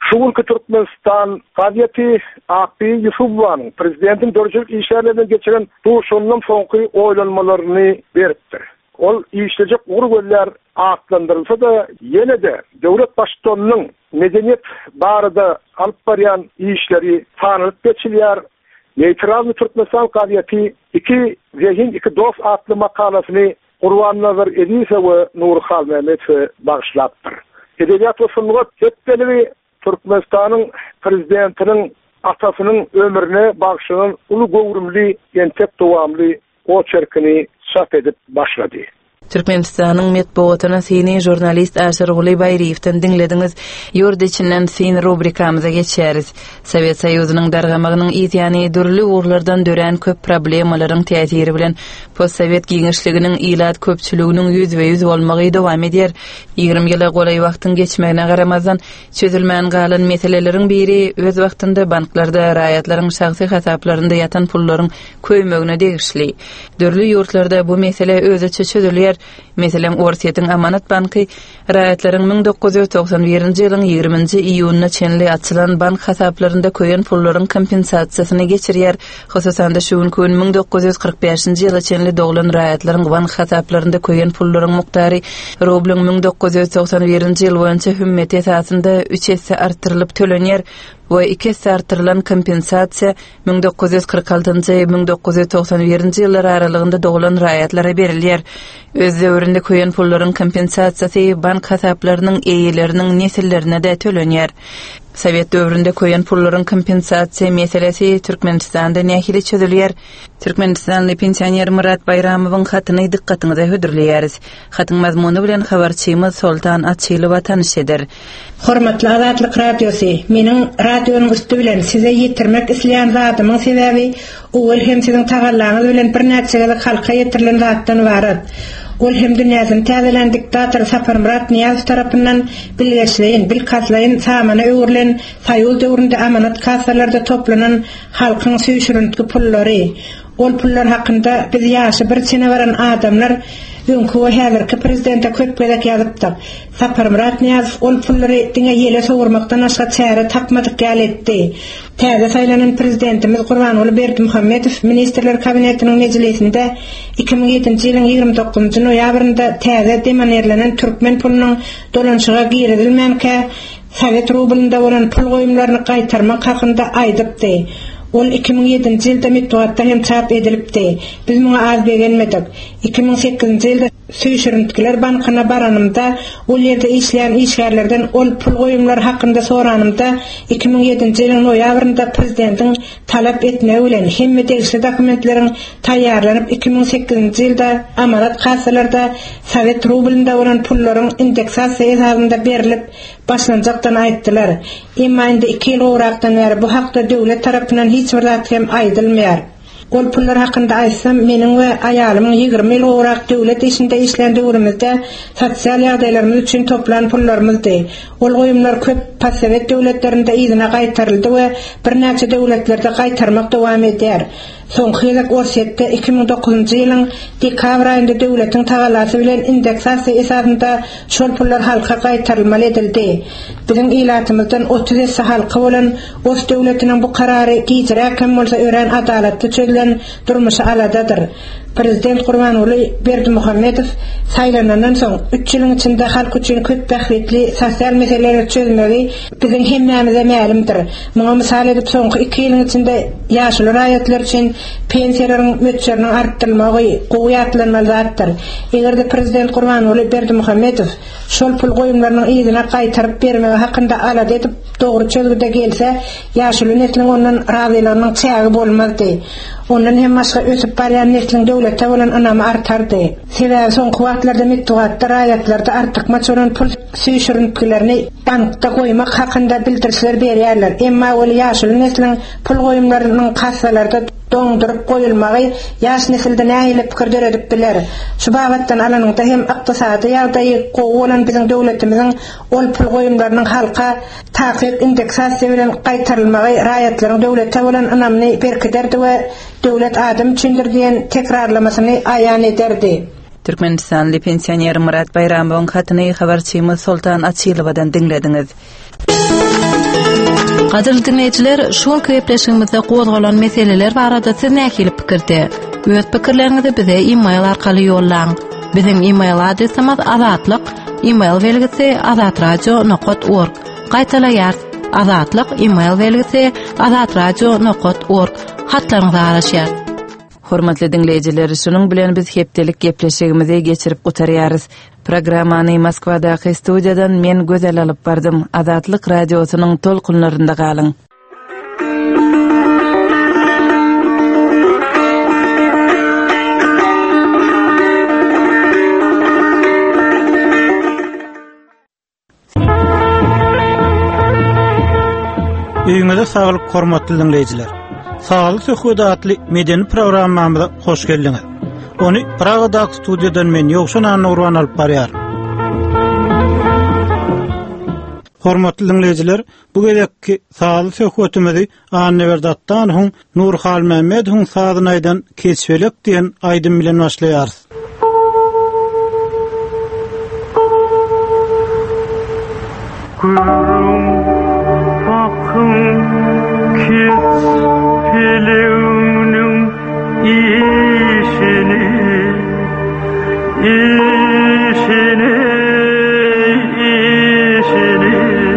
Şuwulky Türkmenistan gadyeti Akbi Yusufowanyň prezidentin dörjülük işlerlerden geçiren duşundan soňky oýlanmalaryny beripdir. Ol işlejek urgöller atlandyrylsa da ýene de döwlet başçylarynyň medeniýet barada alyp barýan işleri sanylyp geçilýär. Neytral Türkmenistan gadyeti iki zehin iki dost atly makalasyny Gurban Nazar Edisow we Nurhal Mehmet bagşlapdyr. Edebiyat we sungat hepdeli Türkmenistanyň prezidentiniň atasynyň ömrüne bagşlanan uly gowrumly ýentep dowamly o çerkini çap edip başlady. Türkmenistanyň medeniýetine seni jurnalist Aşyr Guly Baýryewden dinlediňiz. Ýurt içinden sen rubrikamyza geçeriz. Sowet Soýuzynyň dargamagynyň ýetýäni dürli urlardan dören köp problemalaryň täsiri bilen postsowet giňişliginiň ýylat köpçüliginiň ýüzbe ýüz bolmagy dowam edýär. ýygrimi ýyla golay wagtyň geçmegine garamazdan çözülmän galan meseleleriň biri öz wagtynda banklarda raýatlaryň şahsy hasaplarynda ýatan pullaryň köýmegine degişli. Dürli ýurtlarda bu mesele özüçe çözülýär. Meselem Orsiýetiň Amanat Banky raýatlaryň ming dokuz ýüz toksan birinji ýylyň ýygrimiňji iýunyna çenli açylan bank hasaplarynda köýen pullaryň kompensasiýasyny geçirýär. Hususan da şu gün ming dokuz ýüz kırk beşinji ýyla çenli doglan raýatlaryň bank hasaplarynda köýen pullaryň mukdary rublyň ming dokuz ýüz toksan birinji ýyl boýunça hümmet esasynda üç hisse artdyrylyp tölenýär. We iki hisse artdyrylan kompensasiýa ming dokuz ýüz kırk altynji ming dokuz ýüz toksan birinji ýyllar aralygynda doglan raýatlara berilýär. Öz döwründe köýen pullaryň kompensasiýasy bank hasaplarynyň eýeleriniň nesillerine de tölenýär. Sowet döwründe köýen pullaryň kompensasiýa meselesi Türkmenistanda nähili çözülýär. Türkmenistanly pensioner Murat Bayramowyň hatyny dikkatiňize hödürleýäris. Hatyň mazmuny bilen habarçymyz Soltan Atçylow tanışdyr. Hormatly Azatlyk radiosi, meniň radionyň üstü bilen size ýetirmek isleýän zatymyň sebebi ol hem siziň tagallaňyz bilen bir näçe gelek halka ýetirilen zatdan ibaret. Ol hem dünýäsyň täzelen diktator Sapar Murat Niýazow tarapyndan bilgeçleýin, bilkatlaýyn samana öwrülen Soýuz döwründe amanat kasalarda toplanan halkyň süýşürüntü pullary. Ol pullar hakynda biz ýaşy bir çene baran adamlar öňkü we häzirki prezidente köp gelek ýazypdyk. Sapar Murat Niýazow ol pullary diňe ýele sowurmakdan başga çäre tapmadyk gal etdi. Täze saýlanan prezidentimiz Gurbanuly Berdimuhammedow ministrler kabinetiniň mejlisinde iki ming ýedinji ýylyň ýygrimi dokuzynjy noýabrynda täze demanerlenen türkmen pulunyň dolanşyga giridilmänkä Sowet rublynda bolan pul goýumlaryny gaýtarmak hakynda aýdypdy. Ol iki ming ýedinji ýylda metduatda hem çap edilipdi. Biz muňa az berenmedik. iki ming sekizinji ýylda Süýşürüntüler bankyna baranymda ol ýerde işleýän işgärlerden ol pul goýumlary hakynda soranymda iki ming ýedinji ýylyň noýabrynda prezidentiň talap etmegi bilen hemme degişli dokumentleriň taýýarlanyp iki ming sekizinji ýylda amanat kasalarda Sowet rublynda bolan pullaryň indeksasiýa esasynda berilip başlanjakdan aýtdylar. Emma indi iki ýyl gowrakdan beri bu hakda döwlet tarapyndan hiç bir zat hem aýdylmaýar. Ol pullar hakynda aýtsam, meniň we aýalymyň ýygrimi ýyl gowrak döwlet işinde işleýän döwrümizde sosial ýagdaýlarymyz üçin toplan pullarymyzdy. Ol goýumlar köp passowet döwletlerinde ýygyna gaýtaryldy we bir näçe döwletlerde gaýtarmak dowam edýär. Soňky ýyl Orsiýetde iki ming dokuzynjy ýylyň dekabr aýynda döwletiň tagalasy bilen indeksasiýa esasynda şol pullar halka gaýtarylmaly edildi. Biziň ýylatymyzdan otuz hisse halka bolan Os döwletiniň bu karary giýdiräkem bolsa ören adalatly çözülen durmuşy aladadyr. Prezident Gurbanuly Berdimuhammedow saýlanandan soň üç ýylyň içinde halk üçin köp bähretli sosial meseleleri çözmegi biziň hemmemize mälimdir. Muňa mysal edip soňky iki ýylyň içinde ýaşly raýatlar üçin pensiýalaryň möçlerini artdyrmagy goýatlanmaly zatdyr. Egerde prezident Gurbanuly Berdimuhammedow şol pul goýumlarynyň ýygyna gaýtaryp bermegi hakynda alad edip dogry çözgüde gelse, ýaşly neslin ondan razylygynyň çägi bolmazdy. Ondan hem başga ösüp barýan neslin döwletde bolan anamy artardy. Sebäbi soňky wagtlarda metduatda raýatlarda artyk maçoran pul süýşürüntülerini bankda goýmak hakynda bildirişler berýärler. Emma ol ýaşly neslin pul goýumlarynyň kasalarda doňdurup goýulmagy ýaş nesilde nähili pikir döredipdiler. Şu babatdan alanynda hem ykdysady ýagdaýy gowy bolan biziň döwletimiziň ol pul goýumlarynyň halka takyp indeksasiýa bilen gaýtarylmagy raýatlaryň döwletde bolan anamny berkiderdi we döwlet adam üçindir diýen tekrarlamasyny aýan ederdi. Türkmenistanly pensioner Murat Bayramowyň hatyny habarçymyz Soltan Atçylowdan dinlediňiz. Gadyr dinleyijiler, şu köpleşigimizde gozgalan meseleler barada siz näkili pikirde? Öz pikirlerinizi bize e-mail arkaly ýollaň. Bizim e-mail adresimiz azatlyk, e-mail belgisi azatradio nokta org. Gaýtalar azatlyk e-mail belgisi azatradio nokta org. Hatlaryňyzy araşýar. Hormatly dinleýijiler, şunuň bilen biz hepdelik gepleşigimizi geçirip gutarýarys. Programmany Moskwadaky studiýadan men gözel alyp bardym. Azatlyk radiosynyň tolkunlarynda galyň. Öýüňizde saglyk hormatly dinleýijiler. Sağlyk söhbeti adly medeni programmamyza hoş geldiňiz. Onu Pragadaky studiýadan men Ýogşan Nurwan alyp barýar. Hormatly dinleýijiler, bu gezekki sağlyk söhbetimizi Anneverdatdan hoň Nurhal Mehmet hoň sazynaýdan Kesfelek diýen aýdym bilen başlaýarys. Peleğinin işini, işini, işini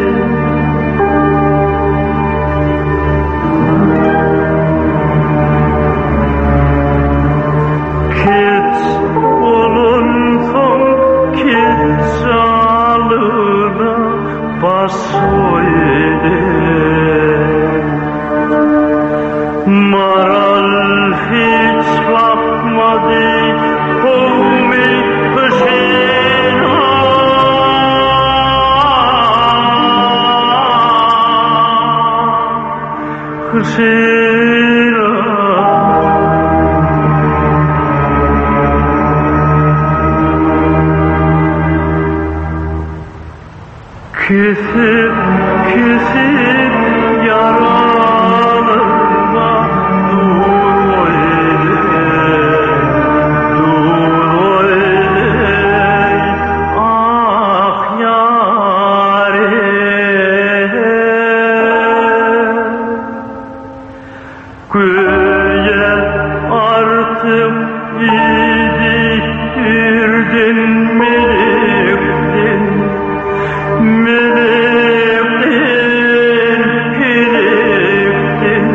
Kit olunsun, kit salına basoydu Maral hiç bakmadı Kovmi hışina Hışina Kesip kesip yaralarıma dur öyle, dur öyle, ah yâre. Köye artık yedirdin melektin, melektin, melektin.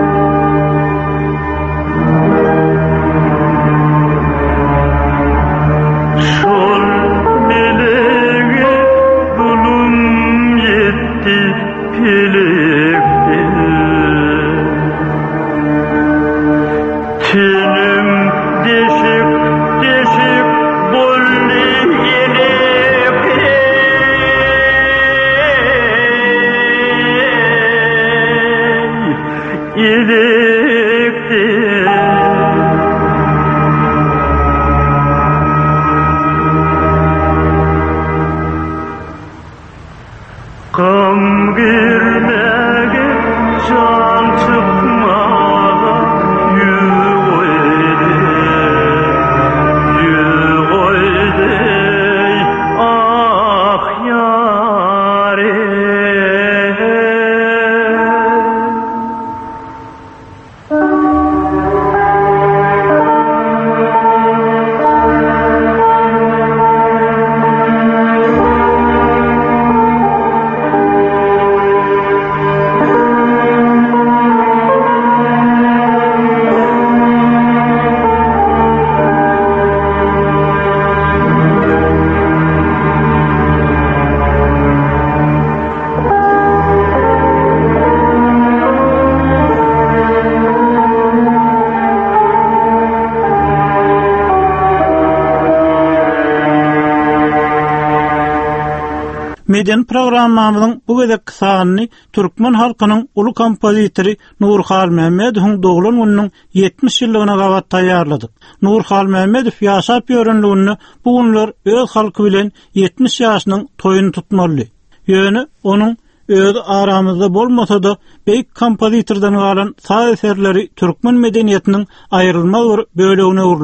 Şol meleğe zulüm yetti pelektin. Tenim deşik deşik bolli yelektin. Kam girmege can çıkmaga yürü oyde, yürü oyde, ah yâre. Medeni programmamyzyň bu gezek sanyny Türkmen halkynyň uly kompozitori Nurhal Mehmetow doglan gününiň yetmiş ýyllygyna gawat taýýarladyk. Nurhal Mehmetow ýaşap ýörenligini bu günler öz halky bilen yetmiş ýaşynyň toýuny tutmaly. Ýöne onuň öz aramyzda bolmasa-da beýik kompozitordan galan saz eserleri Türkmen medeniýetiniň aýrylmaz bir bölegine uruly.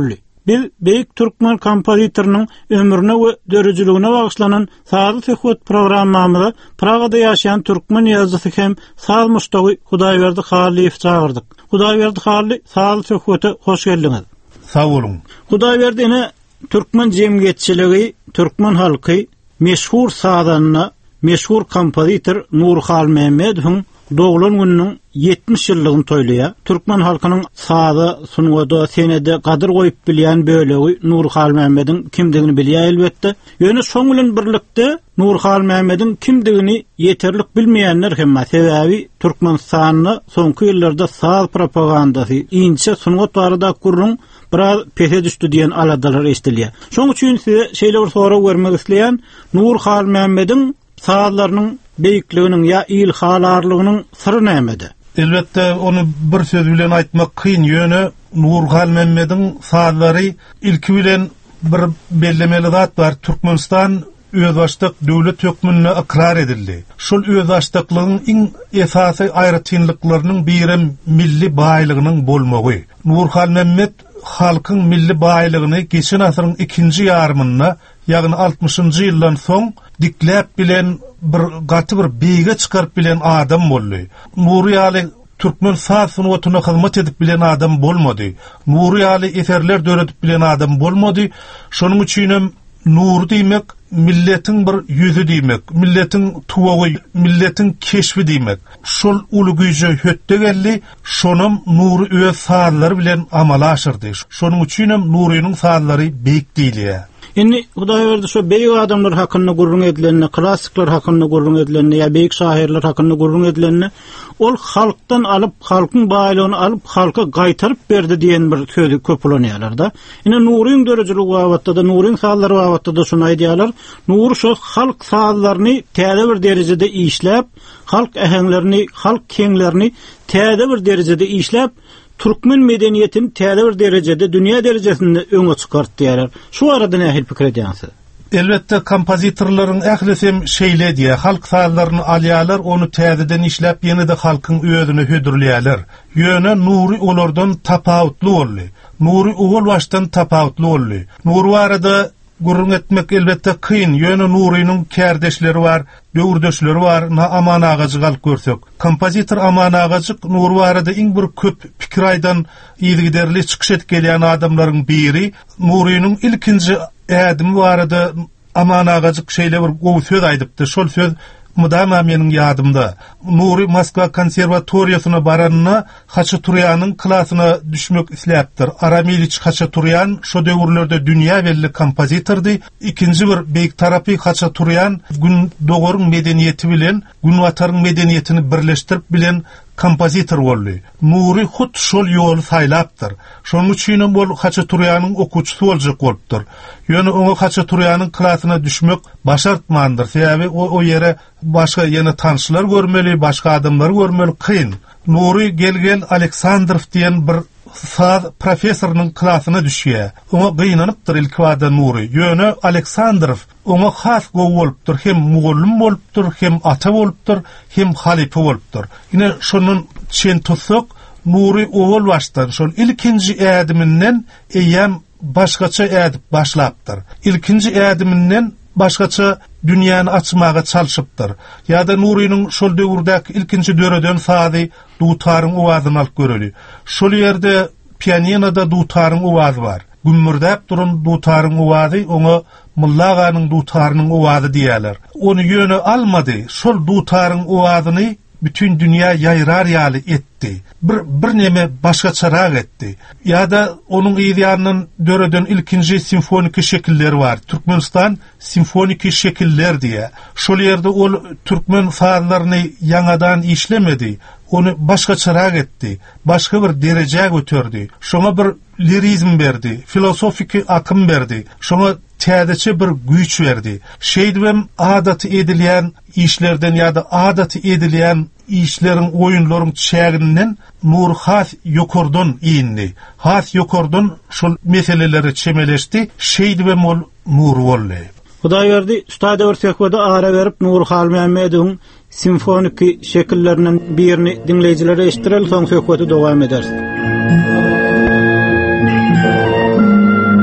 biz Beýik Türkmen kompozitornyň ömrüne we dörejligine bagyşlanan Saz Söhbet programmamyzda Pragada ýaşaýan türkmen ýazgysy hem saz mustagy Hudaýberdi Haliýew çağırdyk. Hudaýberdi Haliýew Saz Söhbete hoş geldiňiz. Sağ olun. Hudaýberdi ene türkmen jemgyýetçiligi, türkmen halky meşhur sazanyna meşhur kompozitor Nurhal Mehmedowyň doğulan günüň yetmiş ýyllygyny toýlaýar. Türkmen halkynyň saza sunwada senede gadyr goýup bilýän bölegi Nurhal Mehmediň kimdigini bilýär elbetde. Ýöne şoň bilen birlikde Nurhal Mehmediň kimdigini ýeterlik bilmeýänler hem sebäbi Türkmenistanyny soňky ýyllarda saz propagandasy inçe sunwat barada gurrun biraz pese düşdi diýen aladalar estilýär. Şoň üçin size şeýle bir sora bermek isleýän Nurhal Mehmediň sazlarynyň beýikliginiň ýa ilhalarlygynyň syry nämede? Elbette onu bir söz bilen aýtmak kyn. Ýöne Nurhal Mehmediň sazlary ilki bilen bir bellemeli zat bar. Türkmenistan özbaşdyk döwlet hökmüne ikrar edildi. Şol özbaşdyklygyň iň esasy aýratynlyklarynyň biri milli baýlygynyň bolmagy. Nurhal Mehmed halkyň milli baýlygyny geçen asyryň ikinji ýarmyna, ýagny altmışynjy ýyldan soň dikläp bilen bir gaty bir beýge çykaryp bilen adam boldy. Nuri ýaly türkmen saz sunuwatyna hyzmat edip bilen adam bolmady. Nuri ýaly eserler döredip bilen adam bolmady. Şonuň üçin hem nur diýmek milletiň bir ýüzi diýmek, milletiň tuwagy, milletiň keşfi diýmek. Şol uly güýje hötde geldi, şonum Nury öz sazlary bilen amala aşyrdy. Şonuň üçin hem Nurynyň sazlary beýik diýilýär. Inni Hudaýberdi şu beýik adamlar hakyna gurrun edilenni, klassikler hakyna gurrun edilenni, ýa beýik şairler hakyna gurrun edilenni, ol halkdan alyp, halkyň baýlygyny alyp, halka gaýtaryp berdi diýen bir sözi köpülenýärler da. Ine Nuryň dörejeligi wagtda da, Nuryň sazlary wagtda da şunu aýdýarlar. Nur şu halk sazlaryny täze bir derejede işläp, halk ähenglerini, halk kenglerini täze bir derejede işläp, Türkmen medeniýetini täze bir derejede, dünýä derejesinde öňe çykartdy ýarar. Şu arada nähil pikir edýänsiz? Elbette kompozitorlaryň ählisem şeýle diýär, halk sazlaryny alýarlar, onu täzeden işläp ýene-de halkyň özüne hödürleýärler. Ýöne Nury olardan tapawutly boldy. Nury owul başdan tapawutly boldy. Nury barada gurrun etmek elbette kyn. Ýöne Nurynyň kärdeşleri bar, döwürdeşleri bar, na Aman Agaçy galyp görsek. Kompozitor Aman Agaçyk Nury barada iň bir köp pikir aýdan ýygyderli çykyş edip gelýän adamlaryň biri. Nurynyň ilkinji ädimi barada Aman Agaçyk şeýle bir gowy söz aýdypdy. Şol söz mudama meniň ýadymda. Nury Moskva konservatoriýasyna baranyna Haçaturýanyň klasyna düşmek isläpdir. Aramiliç Haçaturýan şo döwürlerde dünýä belli kompozitordy. Ikinji bir beýik tarapy Haçaturýan gün dogoryň medeniýeti bilen gün wataryň medeniýetini birleşdirip bilen kompozitor boldy. Nury hut şol ýol saýlapdyr. Şonuň üçin bol Haçaturýanyň okuwçysy boljak bolupdyr. Ýöne oňa Haçaturýanyň klasyna düşmek başartmandyr. Sebäbi o, o ýere başga ýene tanşylar görmeli, başga adamlar görmeli kyn. Nury gel-gel Aleksandrov diýen bir saz professorynyň klasyna düşýär. Oňa gynanypdyr ilk wada Nury. Ýöne Aleksandrov oňa has gowy bolupdyr, hem mugallim bolupdyr, hem ata bolupdyr, hem halipa bolupdyr. Ine şonun çen tutsak Nury owul başdan şol ilkinji ädiminden eýem başgaça ädip başlapdyr. İlkinji ädiminden başgaça dünýäni açmaga çalyşypdyr. Ýa-da Nurynyň şol döwürdäki ilkinji döreden sazy dutaryň owazyny alyp göreli. Şol ýerde pianinoda dutaryň owazy bar. Gümmürdäp duran dutaryň owazy oňa Mulla aganyň dutarynyň owazy diýerler. Onu ýöne almady. Şol dutaryň owazyny bütün dünýä ýayrar ýaly etdi. Bir bir neme başgaçarak etdi. Ýa-da onuň ýa-nyň döreden ilkinji simfonik şekilleri bar. Türkmenistan simfonik şekiller diye. Şol ýerde ol türkmen sazlaryny ýangadan işlemedi. Onu başgaçarak etdi. Başga bir derejäge götürdi. Şoňa bir lirizm berdi, filosofik akym berdi. Şoňa täzeçe bir güýç berdi. Şeýdibem adaty edilýän işlerden ýa-da adaty edilýän işleriň, oýunlaryň çäginden nur has ýokurdan indi. Has ýokurdan şol meseleleri çemeleşdi. Şeýdibem ol nur boldy. Hudaýberdi ustada bir söhbede ara berip Nurhal Mehmedowyň simfonik şekillerinden birini dinleýijilere eşitdirel, soň söhbeti dowam eder.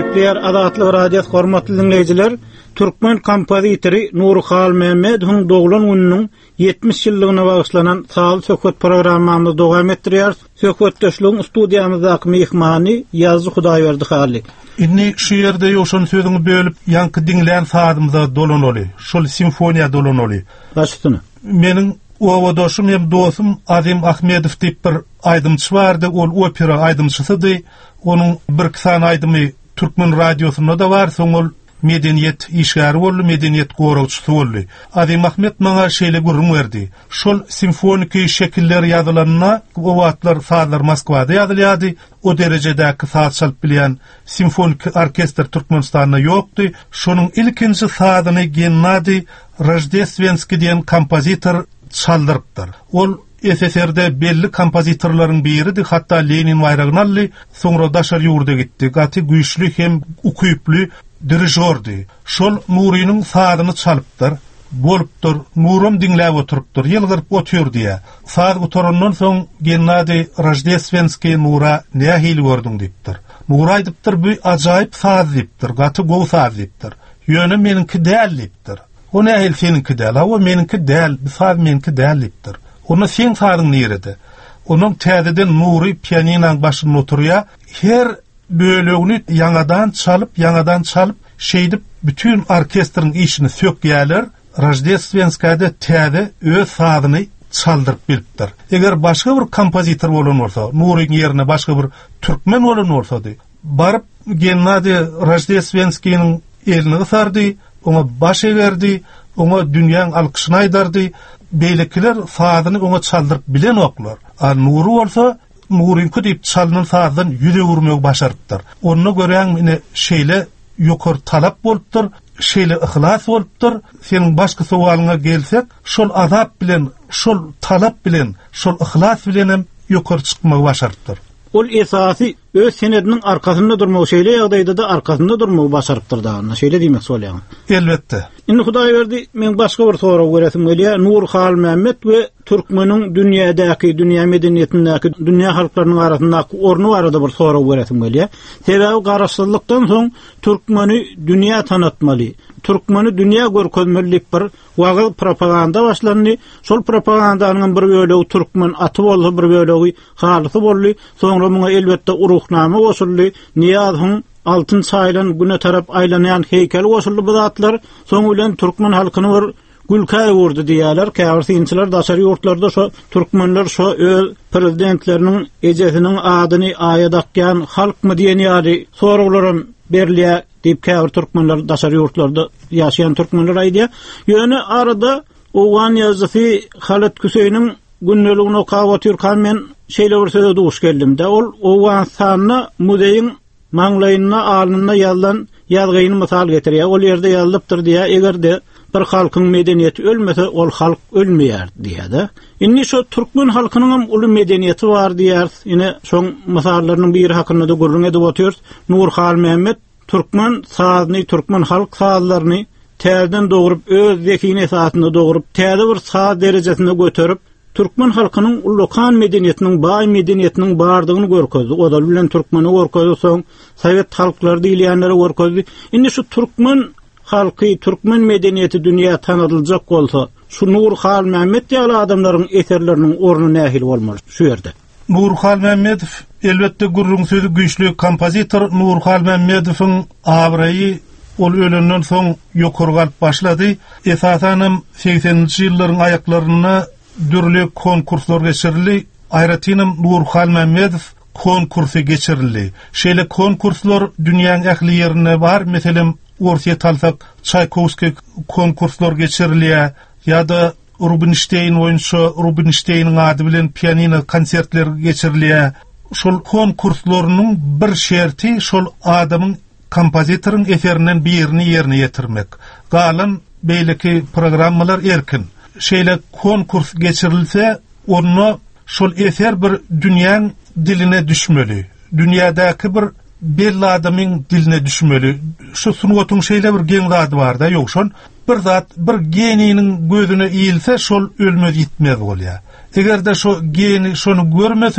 Gepleyer Adatlyk radio hormatly dinleyijiler, Türkmen kompozitori Nurhal Mehmedowň doglan gününiň yetmiş ýyllygyna bagyşlanan Sağly söhbet programmamyzy dowam etdirýär. Söhbetdeşligiň studiýamyzdaky mehmany Ýazgy Hudaýberdi hali. Inni şu ýerde ýoşun sözüňi bölüp ýanky dinleýän saatymyza dolanoly. Şol simfoniýa dolanoly. Başytyny. Meniň owadoşum hem dostum Azim Ahmedow diýip bir aýdymçy bardy. Ol opera aýdymçysydy. Onuň bir kısan aýdymy Türkmen radiosunda da bar. Soňul medeniyet işgäri boldy, medeniyet goragçysy boldy. Azim Ahmed maňa şeýle gurrun berdi. Şol simfonik şekiller ýazylanyna o wagtlar saatlar Moskwada ýazylýardy. O derejedäki saat çalyp bilýän simfonik orkestr Türkmenistanda ýokdy. Şonuň ilkinji saatyny Gennady Rajdestvenski diýen kompozitor çaldyrypdyr. Ol S S R de belli kompozitorlaryň biridir, hatda Lenin bayragyny aldy, soňra daşar ýurda gitdi. Gaty güýçlü hem ukuyply dirijordy. Şol Nuriýanyň saatyny çalypdyr. Bolupdyr, Nurum dinläp oturupdyr, ýylgyryp otur diýe. Saat oturandan soň Gennady Rajdestvenski Nura näme hili gördüň diýipdir. Nura aýdypdyr, bu ajaýyp saat diýipdir, gaty gowy saat diýipdir. Ýöne meniňki däl diýipdir. O näme seniňki däl, o meniňki däl, bu saat meniňki däl diýipdir. Onu sen saýdyň nerede? Onuň täzeden Nuri pianinoň başynda oturýar, her bölegini ýangadan çalyp, ýangadan çalyp, şeýdip bütün orkestrň işini sökýärler. Rajdestvenskada täze öz saatyny çaldyryp bilipdir. Eger başga bir kompozitor bolan bolsa, Nuriň ýerine başga bir türkmen bolan bolsady, baryp Gennady Rajdestvenskiň elini sardy, ona baş berdi, ona dünýäň alkyşyny aýdardy. Beýlekiler saatyny ona çaldyryp bilen oklar. A Nuri bolsa Nurinki diýip çalynan saatdan ýüze urmak başarypdyr. Onuňa göre meni şeýle ýokary talap bolupdyr, şeýle ihlas bolupdyr. Seniň başga sowalyňa gelsek, şol azap bilen, şol talap bilen, şol ihlas bilen hem ýokary çykmak başarypdyr. Ol esasy öz senediniň arkasynda durmak şeýle ýagdaýda da arkasynda durmak başarypdyr da. Şeýle diýmek bolýar. Elbetde. Indi Hudaýberdi, men başga bir soraw beresim gelýär. Nurhal Mehmed we Türkmeniň dünýädäki, dünýä medeniýetindäki, dünýä halklarynyň arasyndaky orny barada bir soraw beresim gelýär. Sebäbi garaşdyrlykdan soň Türkmeni dünýä tanatmaly. Türkmeni dünýä görkezmelik bir wagy propaganda başlandy. Şol propagandanyň bir bölegi Türkmen aty bolsa, bir bölegi halysy boldy. Soňra muňa elbetde uruhnama goşuldy. Niýazyň altın saýlan güne tarap aýlanýan heýkel goşuldy bu zatlar. Soň bilen Türkmen halkyny bir gülkäy wurdy diýerler. Käwirsinçiler daşary ýurtlarda şo türkmenler şo öz prezidentleriniň ejesiniň adyny aýadakýan halkmy diýen ýaly soraglarym berilýär diýip käwir türkmenler daşary ýurtlarda ýaşaýan türkmenler aýdýar. Ýöne arada Owan Ýazgy Halat Küseýniň günneligini okap oturkan men şeýle bir söze duş geldim de ol Owan sanna muzeýiň maňlaýyna alnyna ýazlan ýazgyny mysal getirýär. Ol ýerde ýazylypdyr diýär. Egerde bir halkyň medeniýeti ölmese, ol halk ölmeýär diýär. Indi şo türkmen halkynyň uly medeniýeti bar diýär. Ine şoň mysallarynyň biri hakynda da gurrun edip otur. Nurhal Mehmed türkmen saatny, türkmen halk saatlaryny täzeden dogrup, öz zekine esasynda dogrup, täze bir saat derejesine göterip Türkmen halkynyň lokal medeniýetiniň, baý medeniýetiniň bardygyny görkezdi. O da bilen türkmeni görkezdi, soň Sowet halklary diýilýänleri görkezdi. Indi şu türkmen halky, türkmen medeniýeti dünýä tanadyljak bolsa, şu Nurhal Mehmed diýen adamlaryň eserleriniň orny nähil bolmaly şu ýerde. Nurhal Mehmedow elbetde gurrun sözü güýçlü kompozitor. Nurhal Mehmedowyň awraýy ol ölenden soň ýokary galyp başlady. Esasanym seksenji ýyllaryň aýaklaryna dürli konkurslar geçirildi. Aýratynam Nurhal Mehmedow konkursy geçirildi. Şeýle konkurslar dünýäň ähli ýerine bar. Meselem Orsiýa talsak Çaykovski konkurslar geçirilýär ýa-da Rubinstein oýunçy Rubinsteiniň ady bilen pianino konsertler geçirilýär. Şol konkurslarynyň bir şerti şol adamyň kompozitoriň eserinden birini ýerine ýetirmek. Galan beýleki programmalar erkin. Şeýle konkurs geçirilse, onu şol eser bir dünýäň diline düşmeli. Dünýädäki bir belli adamyň diline düşmeli. Şu sunuwatyň şeýle bir geň zady bar da, ýokşon bir zat bir geniniň gözüne iýilse, şol ölmez gitmez bolýar. Egerde şo geni şonu görmese,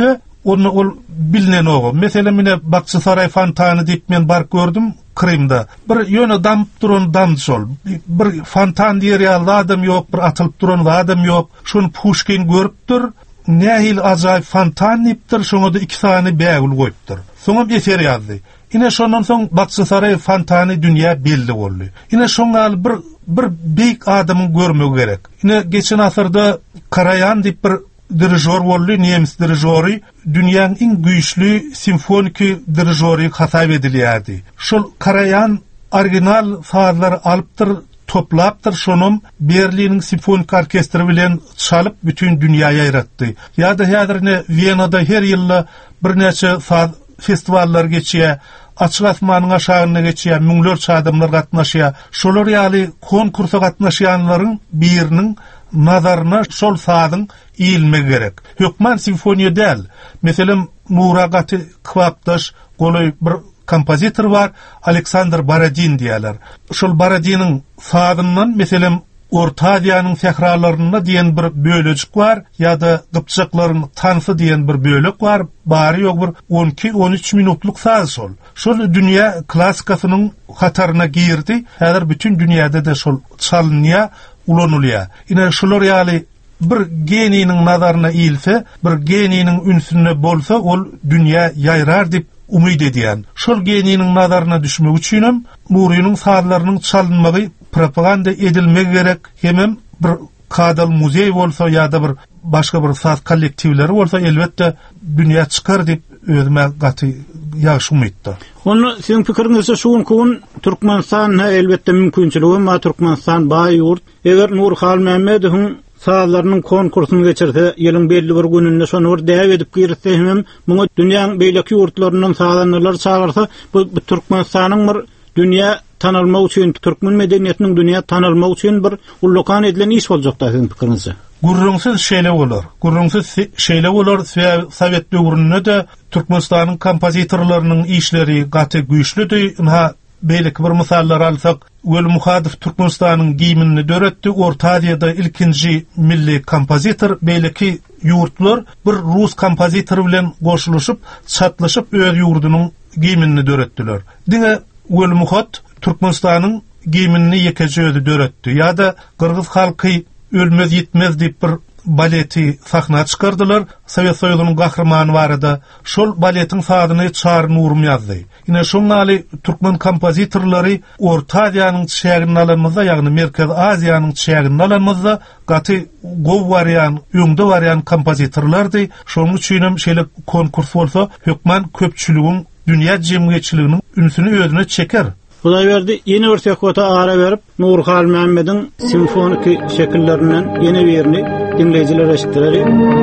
onu ol bilinen oğu. Mesela mine Bakçısaray Fantanı deyip men bar gördüm Kırım'da. Bir yönü damp duran damcı sol. Bir fantan diyer yalda adam yok, bir atılıp duran adam yok. Şunu Pushkin görüptür. Nehil acayip fantan niptir, şunu da iki tane bəgül koyuptur. Sonra eser yazdı. Ine şondan soň Bakçısaray Fantanı dünya belli boldy. Ine şoňal bir bir beyik adamı görmek gerek. Ine geçen asırda Karayan diýip bir dirijor boldy, nemis dirijori, dünýäniň iň güýçli simfonik dirijori hasap edilýärdi. Şol Karayan original sazlar alypdyr, toplapdyr, şonum Berliniň simfonik orkestri bilen çalyp bütün dünýäge ýaratdy. Ýa-da häzirne Vienada her ýylla bir neçe saz festivallar geçiyor, açık asmanın aşağına geçiyor, münglerçe adamlar katnaşıyor. Şolar ýaly konkursa katnaşıyanların birinin nazarına şol sazın iyilme gerek. Hükman simfoniya değil. Mesela Muragati Kvaptaş, golay bir kompozitor var, Aleksandr Baradin diýerler. Şol Baradinin sazından mesela Orta Aziýanyň sehralaryna diýen bir bölejik var, ýa-da Gypçaklaryň tansy diýen bir bölek var, bary ýok bir on iki on üç minutluk saz şol. Şol dünýä klassikasynyň hataryna girdi. Häzir bütün dünýäde de şol çalynýar, ulanylýar. Ine şolar ýaly bir geniyniň nazaryna iýilse, bir geniyniň ünsüne bolsa, ol dünýä ýaýrar diýip umyd edýän. Şol geniyniň nazaryna düşmek üçin Muriýanyň sazlarynyň çalynmagy propaganda edilmek gerek. Hemem bir kadal muzey bolsa ýa-da bir başga bir saz kollektivleri bolsa elbetde dünýä çykar diýip özüme gaty ýaşy umytda. Onu sizin pikiriňizde şuň kun Türkmenistan elbetde mümkinçiligi, ma Türkmenistan baý ýurt. Eger Nurhal Mehmedowyň sazlarynyň konkursyny geçirse, ýylyň belli bir gününde şonu bir däw edip girse, hem muňa dünýäniň beýleki ýurtlaryndan sazanlar çağırsa, bu, bu Türkmenistanyň bir dünýä tanalmak üçin, Türkmen medeniýetiniň dünýä tanalmak üçin bir ullukan edilen iş boljak da sizin pikirinizde. Gurrunsiz şeýle bolar. Gurrunsiz şeýle bolar. Sowet döwründe de Türkmenistanyň kompozitorlarynyň işleri gaty güýçlüdi. Ha beýleki bir misallar alsak, Öl Muhadif Türkmenistanyň giýimini döretdi. Orta Aziýada ilkinji milli kompozitor, beýleki ýurtlar bir rus kompozitor bilen goşulyşyp, çatlaşyp öz ýurdunyň giýimini döretdiler. Diňe Öl Muhat Türkmenistanyň giýimini ýekeje döretdi. Ýa-da Kırgız halky ölmez yitmez diýip bir baleti sahna çykardylar. Sowet Soýuzynyň gahrymany barada şol baletiň sazyny Çar Nurum ýazdy. Ine şoňaly türkmen kompozitorlary Orta Aziýanyň çägini alanmazda, ýagny Merkez Aziýanyň çägini alanmazda gaty gow barýan, öňde barýan kompozitorlardy. Şonuň üçin hem şeýle konkurs bolsa, hökman köpçüligiň dünýä jemgyýetçiliginiň ünsüni özüne çeker. Hudaý berdi, ýene bir sekota ara berip Nurhal Mehmediň simfonik şekillerinden ýene birini dinleýijiler eşitdiler.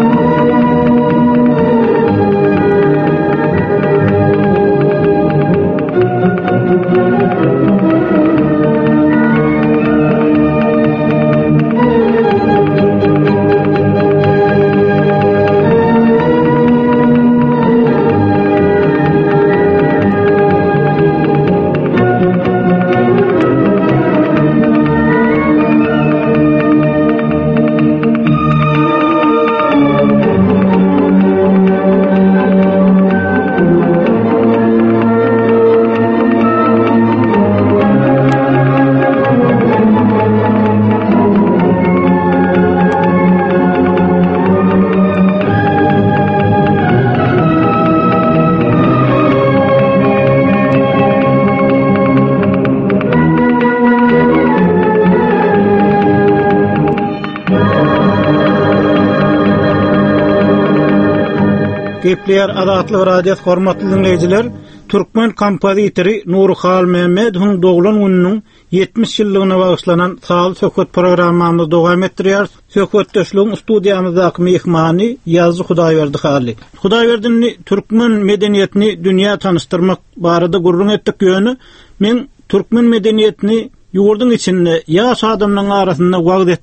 Gepler Azatlyk radio hormatly dinleyijiler, Türkmen kompozitori Nurhal Mehmedowyň doglan gününiň yetmiş ýyllygyna bagyşlanan sal söhbet programmamyzy dowam etdirýär. Söhbetdeşligiň studiýamyzdaky mehmany Ýazgy Hudaýberdi Hali. Hudaýberdini Türkmen medeniýetini dünýä tanıştyrmak barada gurrun etdik ýöne. Men Türkmen medeniýetini ýurdun içinde ýaş adamlaryň arasynda wagt etmek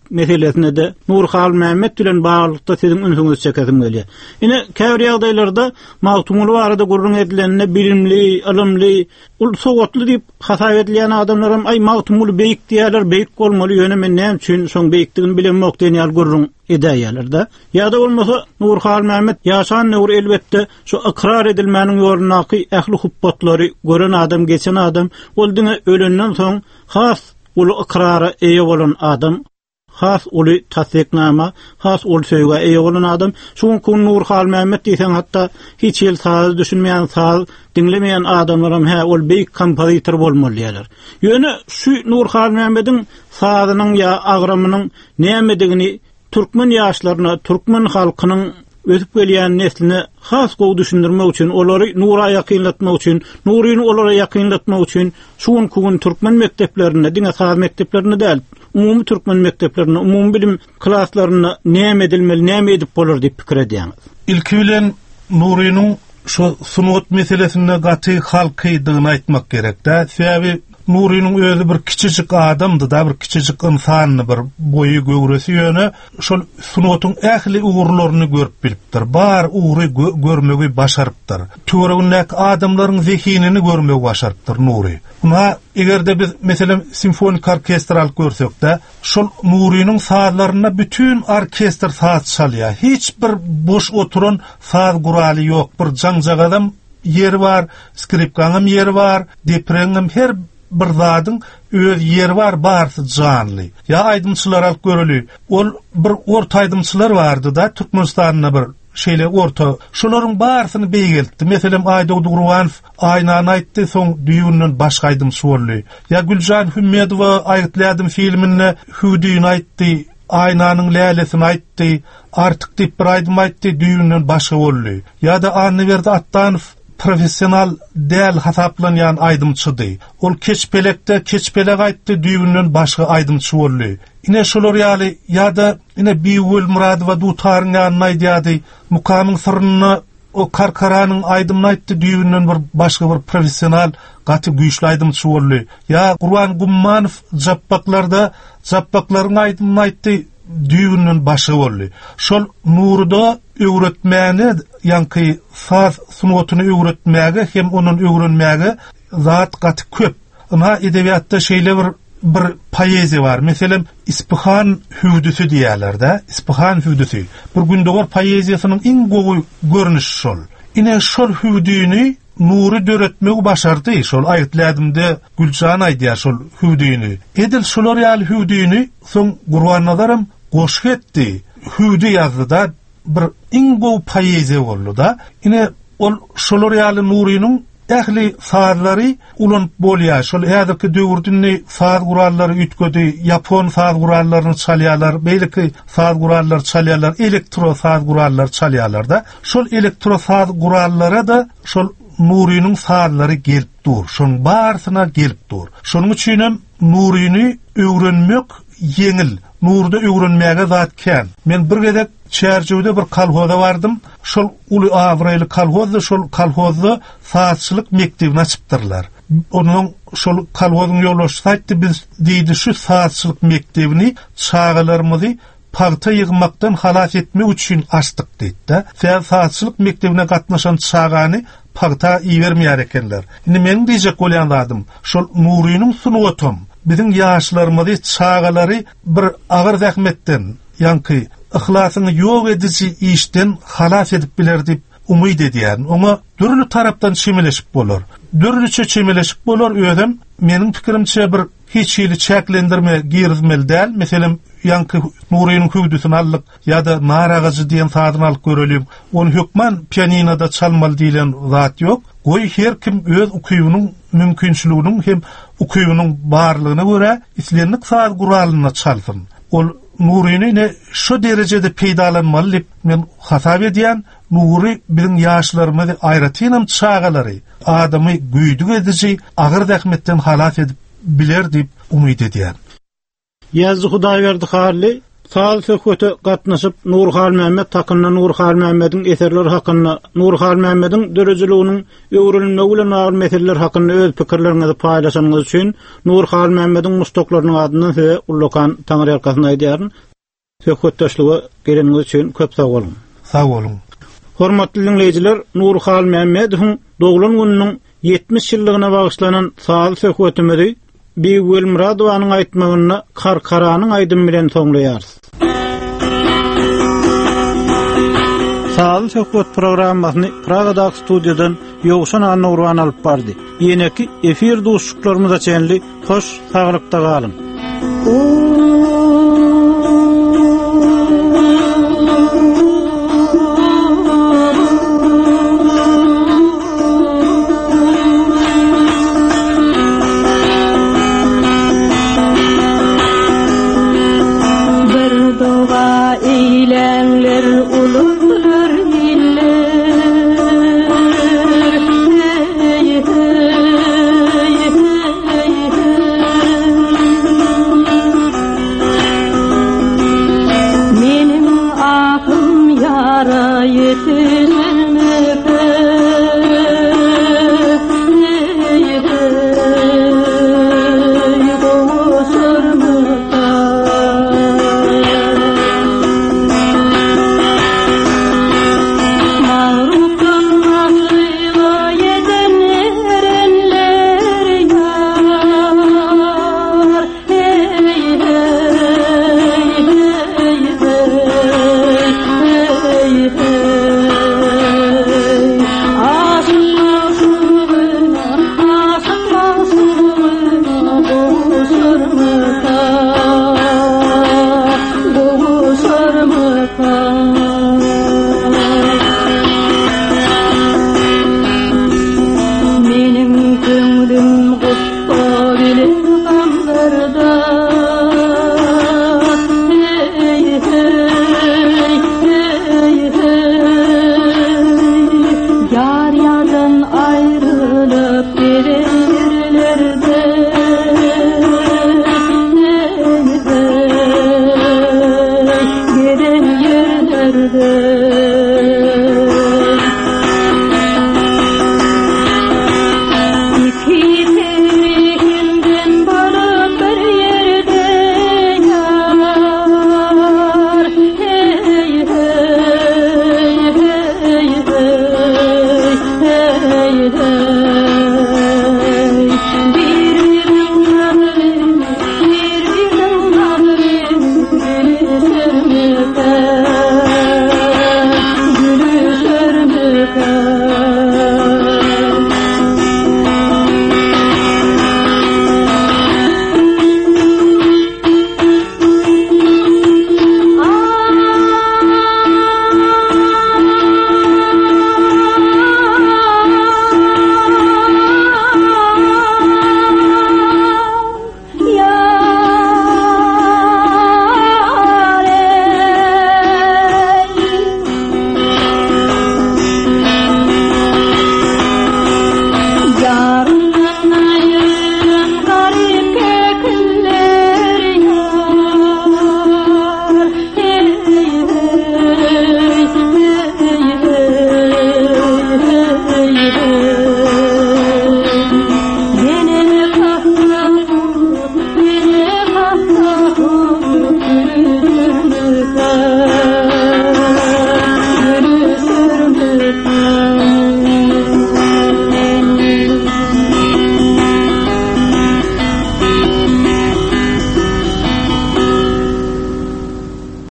meselesine de Nurhal Mehmet bilen bağlılıkta sizin ünsüňizi çekesim gelýär. Ine käbir ýagdaýlarda magtumul barada gurrun edilenine bilimli, ilmli, ul sowatly diýip hasap edilýän adamlaram ay magtumul beýik diýerler, beýik bolmaly ýöne men näme üçin şoň beýikdigini bilenmek diýýär gurrun edäýärler-de. Ýa-da bolmasa Nurhal Mehmet ýaşan nur elbetde şu ikrar edilmäniň ýolundaky ähli huppatlary gören adam, geçen adam, ol diňe ölenden soň has ulu ikrara eýe bolan adam, has ulu tasdiknama, has ulu söýge eýe bolan adam, şoň kun Nurhal Mehmet diýsen hatda hiç ýel saz düşünmeýän, saz dinlemeýän adamlaram ha ol beýik kompozitor bolmalylar. Ýöne şu Nurhal Mehmetiň sazynyň ýa agramynyň nämedigini Türkmen ýaşlaryna, Türkmen halkynyň ötüp gelýän nesline has gowy düşündirmek üçin, olary nura ýakynlatmak üçin, nuryny olara ýakynlatmak üçin şuň kugun Türkmen mekteplerine, diňe saz mekteplerine däl, umumy Türkmen mekteplerine, umumy bilim klaslaryna näme edilmeli, näme edip bolar diýip pikir edýäňiz. Ilki bilen nurynyň şu sunut meselesine gaty halkydygyny aýtmak gerek-de. Sebäbi Nuri'nin özü bir kiçicik adamdı da, bir kiçicik insanı, bir boyu gögresi ýöne şol sunutun ähli uğurlaryny görüp bilipdir. Bar uğury görmegi başarypdyr. Töweregindäki adamlaryň zehinini görmegi başarypdyr Nuri. Buna egerde biz meselem simfonik orkestral görsek-de, şol Nuri'nin sazlaryna bütün orkestr saz çalýar. Hiç bir boş oturan saz guraly ýok. Bir jaňjak adam ýeri bar, skripkanyň ýeri bar, depreňim her bir zadyň öz ýeri bar, barsy janly. Ya aýdymçylar alyp göreli. Ol bir orta aýdymçylar bardy da Türkmenistanyna bir şeýle orta. Şolaryň barsyny beýgeldi. Meselem Aýdawud Gurwanow aýnany aýtdy, soň düýünden başga aýdymçy boldy. Ya Güljan Hümmedowa aýtladym filminde hüdüýüni aýtdy, aýnanyň lälesini aýtdy, artyk diýip bir aýdym aýtdy, düýünden başga boldy. Ya da Anneberdi Attanow professional däl hasaplanýan aýdymçydy. Ol keçpelekde keçpelek aýtdy, düýünden başga aýdymçy boldy. Ine şolar ýaly ýa-da ine Biwul Muradowa dutaryň ýanyna aýdýady, mukamyň sırryny o Karkaranyň aýdymy aýtdy, düýünden bir başga bir professional gaty güýçli aýdymçy boldy. Ya Gurwan Gummanow jappaklarda jappaklaryň aýdymy aýtdy, düýünden başga boldy. Şol Nurda öwretmäni ýanky saz sunutyny öwretmäge hem onuň öwrenmäge zat gaty köp. Ona edebiýatda şeýle bir bir poeziýa bar. Meselem Ispahan hüwdüsü diýerler-de. Ispahan hüwdüsü. Bir gündogor poeziýasynyň iň gowy görnüşi şol. Ine şol hüwdüni Nuri döretmegi başardy. Şol aýtladymda Güljan aýdýar şol hüwdüni. Edil şolar ýaly hüwdüni soň Gurwan Nazaram goşuk etdi. Hüwdü ýazdy da bir iň gowy poeziýa boldy da. Ine ol şolar ýaly Nuri'niň ähli sazlary ulan bolýar. Şol häzirki döwürde saz gurallary ütgedi, Yapon saz gurallaryny çalýarlar, beýleki saz gurallary çalýarlar, elektro saz gurallary çalýarlar da. Şol elektro saz gurallara da şol Nuri'niň sazlary gelip dur. Şoň barsyna gelip dur. Şonuň üçin hem Nuri'ni öwrenmek yeňil. Nurda öwrenmäge zat kän. Men bir gedek Çerjewde bir kalhoza bardym. Şol uly awraýly kalhozda şol kalhozda sazçylyk mektebini açypdyrlar. Onuň şol kalhozyň ýoldaşy aýtdy, biz diýdi şu sazçylyk mektebini çağalarymyzy parta ýygmakdan halas etmek üçin açdyk diýdi. Sen sazçylyk mektebine gatnaşan çağany parta iýermeýär ekenler. Indi men diýjek bolýan zadym, şol Nuri'niň sunuwatum bizim ýaşlarymyzy çağalary bir agyr zähmetden, ýanky ihlasyny ýok edici işden halas edip biler diýip umyd edýär. Oňa dürli tarapdan çemeleşip bolar. Dürliçe çemeleşip bolar öýdem. Meniň pikirimçe bir hiç ýyly çäklendirme girizmeli däl. Meselem ýanky Nuri'niň hüwdüsini allyk ýa-da naragazy diýen sazyny alyp görelim. Onu hökman pianinoda çalmaly diýilen zat ýok. Goý her kim öz ukybynyň mümkinçiliginiň hem ukybynyň barlygyna görä islenlik saz guralyna çalsyn. Ol Nuri'ni ne şu derecede peýdalanmaly diýip men hasap edýän. Nuri bizim ýaşlarymyzy aýratynam çağalary adamy güýdük edici agyr zähmetden halas edip biler diýip umyd edýär. Ýazdy Hudaýberdi Harly Sağ söhbete gatnaşyp Nurhal Mehmet takynna Nurhal Mehmediň eserleri hakynda Nurhal Mehmediň dörejiliginiň öwrülme bilen bagly meseleler hakynda öz pikirleriňizi paýlaşanyňyz üçin Nurhal Mehmediň mustoklarynyň adyndan size Ullukan Taňry ýarkasyna aýdýaryn. Söhbetdeşligi geleniňiz üçin köp sag bolun. Sag bolun. Hormatly dinleýijiler, Nurhal Mehmediň doglan gününiň yetmiş ýyllygyna bagyşlanan sağ söhbetimizi Bigül Muradowanyň aýtmagyna Karkaranyň aýdym bilen soňlaýarys. Sağlı söhbet programmasyny Pragadaky studiýadan Ýowşan Anurwan alyp bardy. Ýene-ki efir dostluklarymyza çenli hoş saglykda galyn. Yerlerde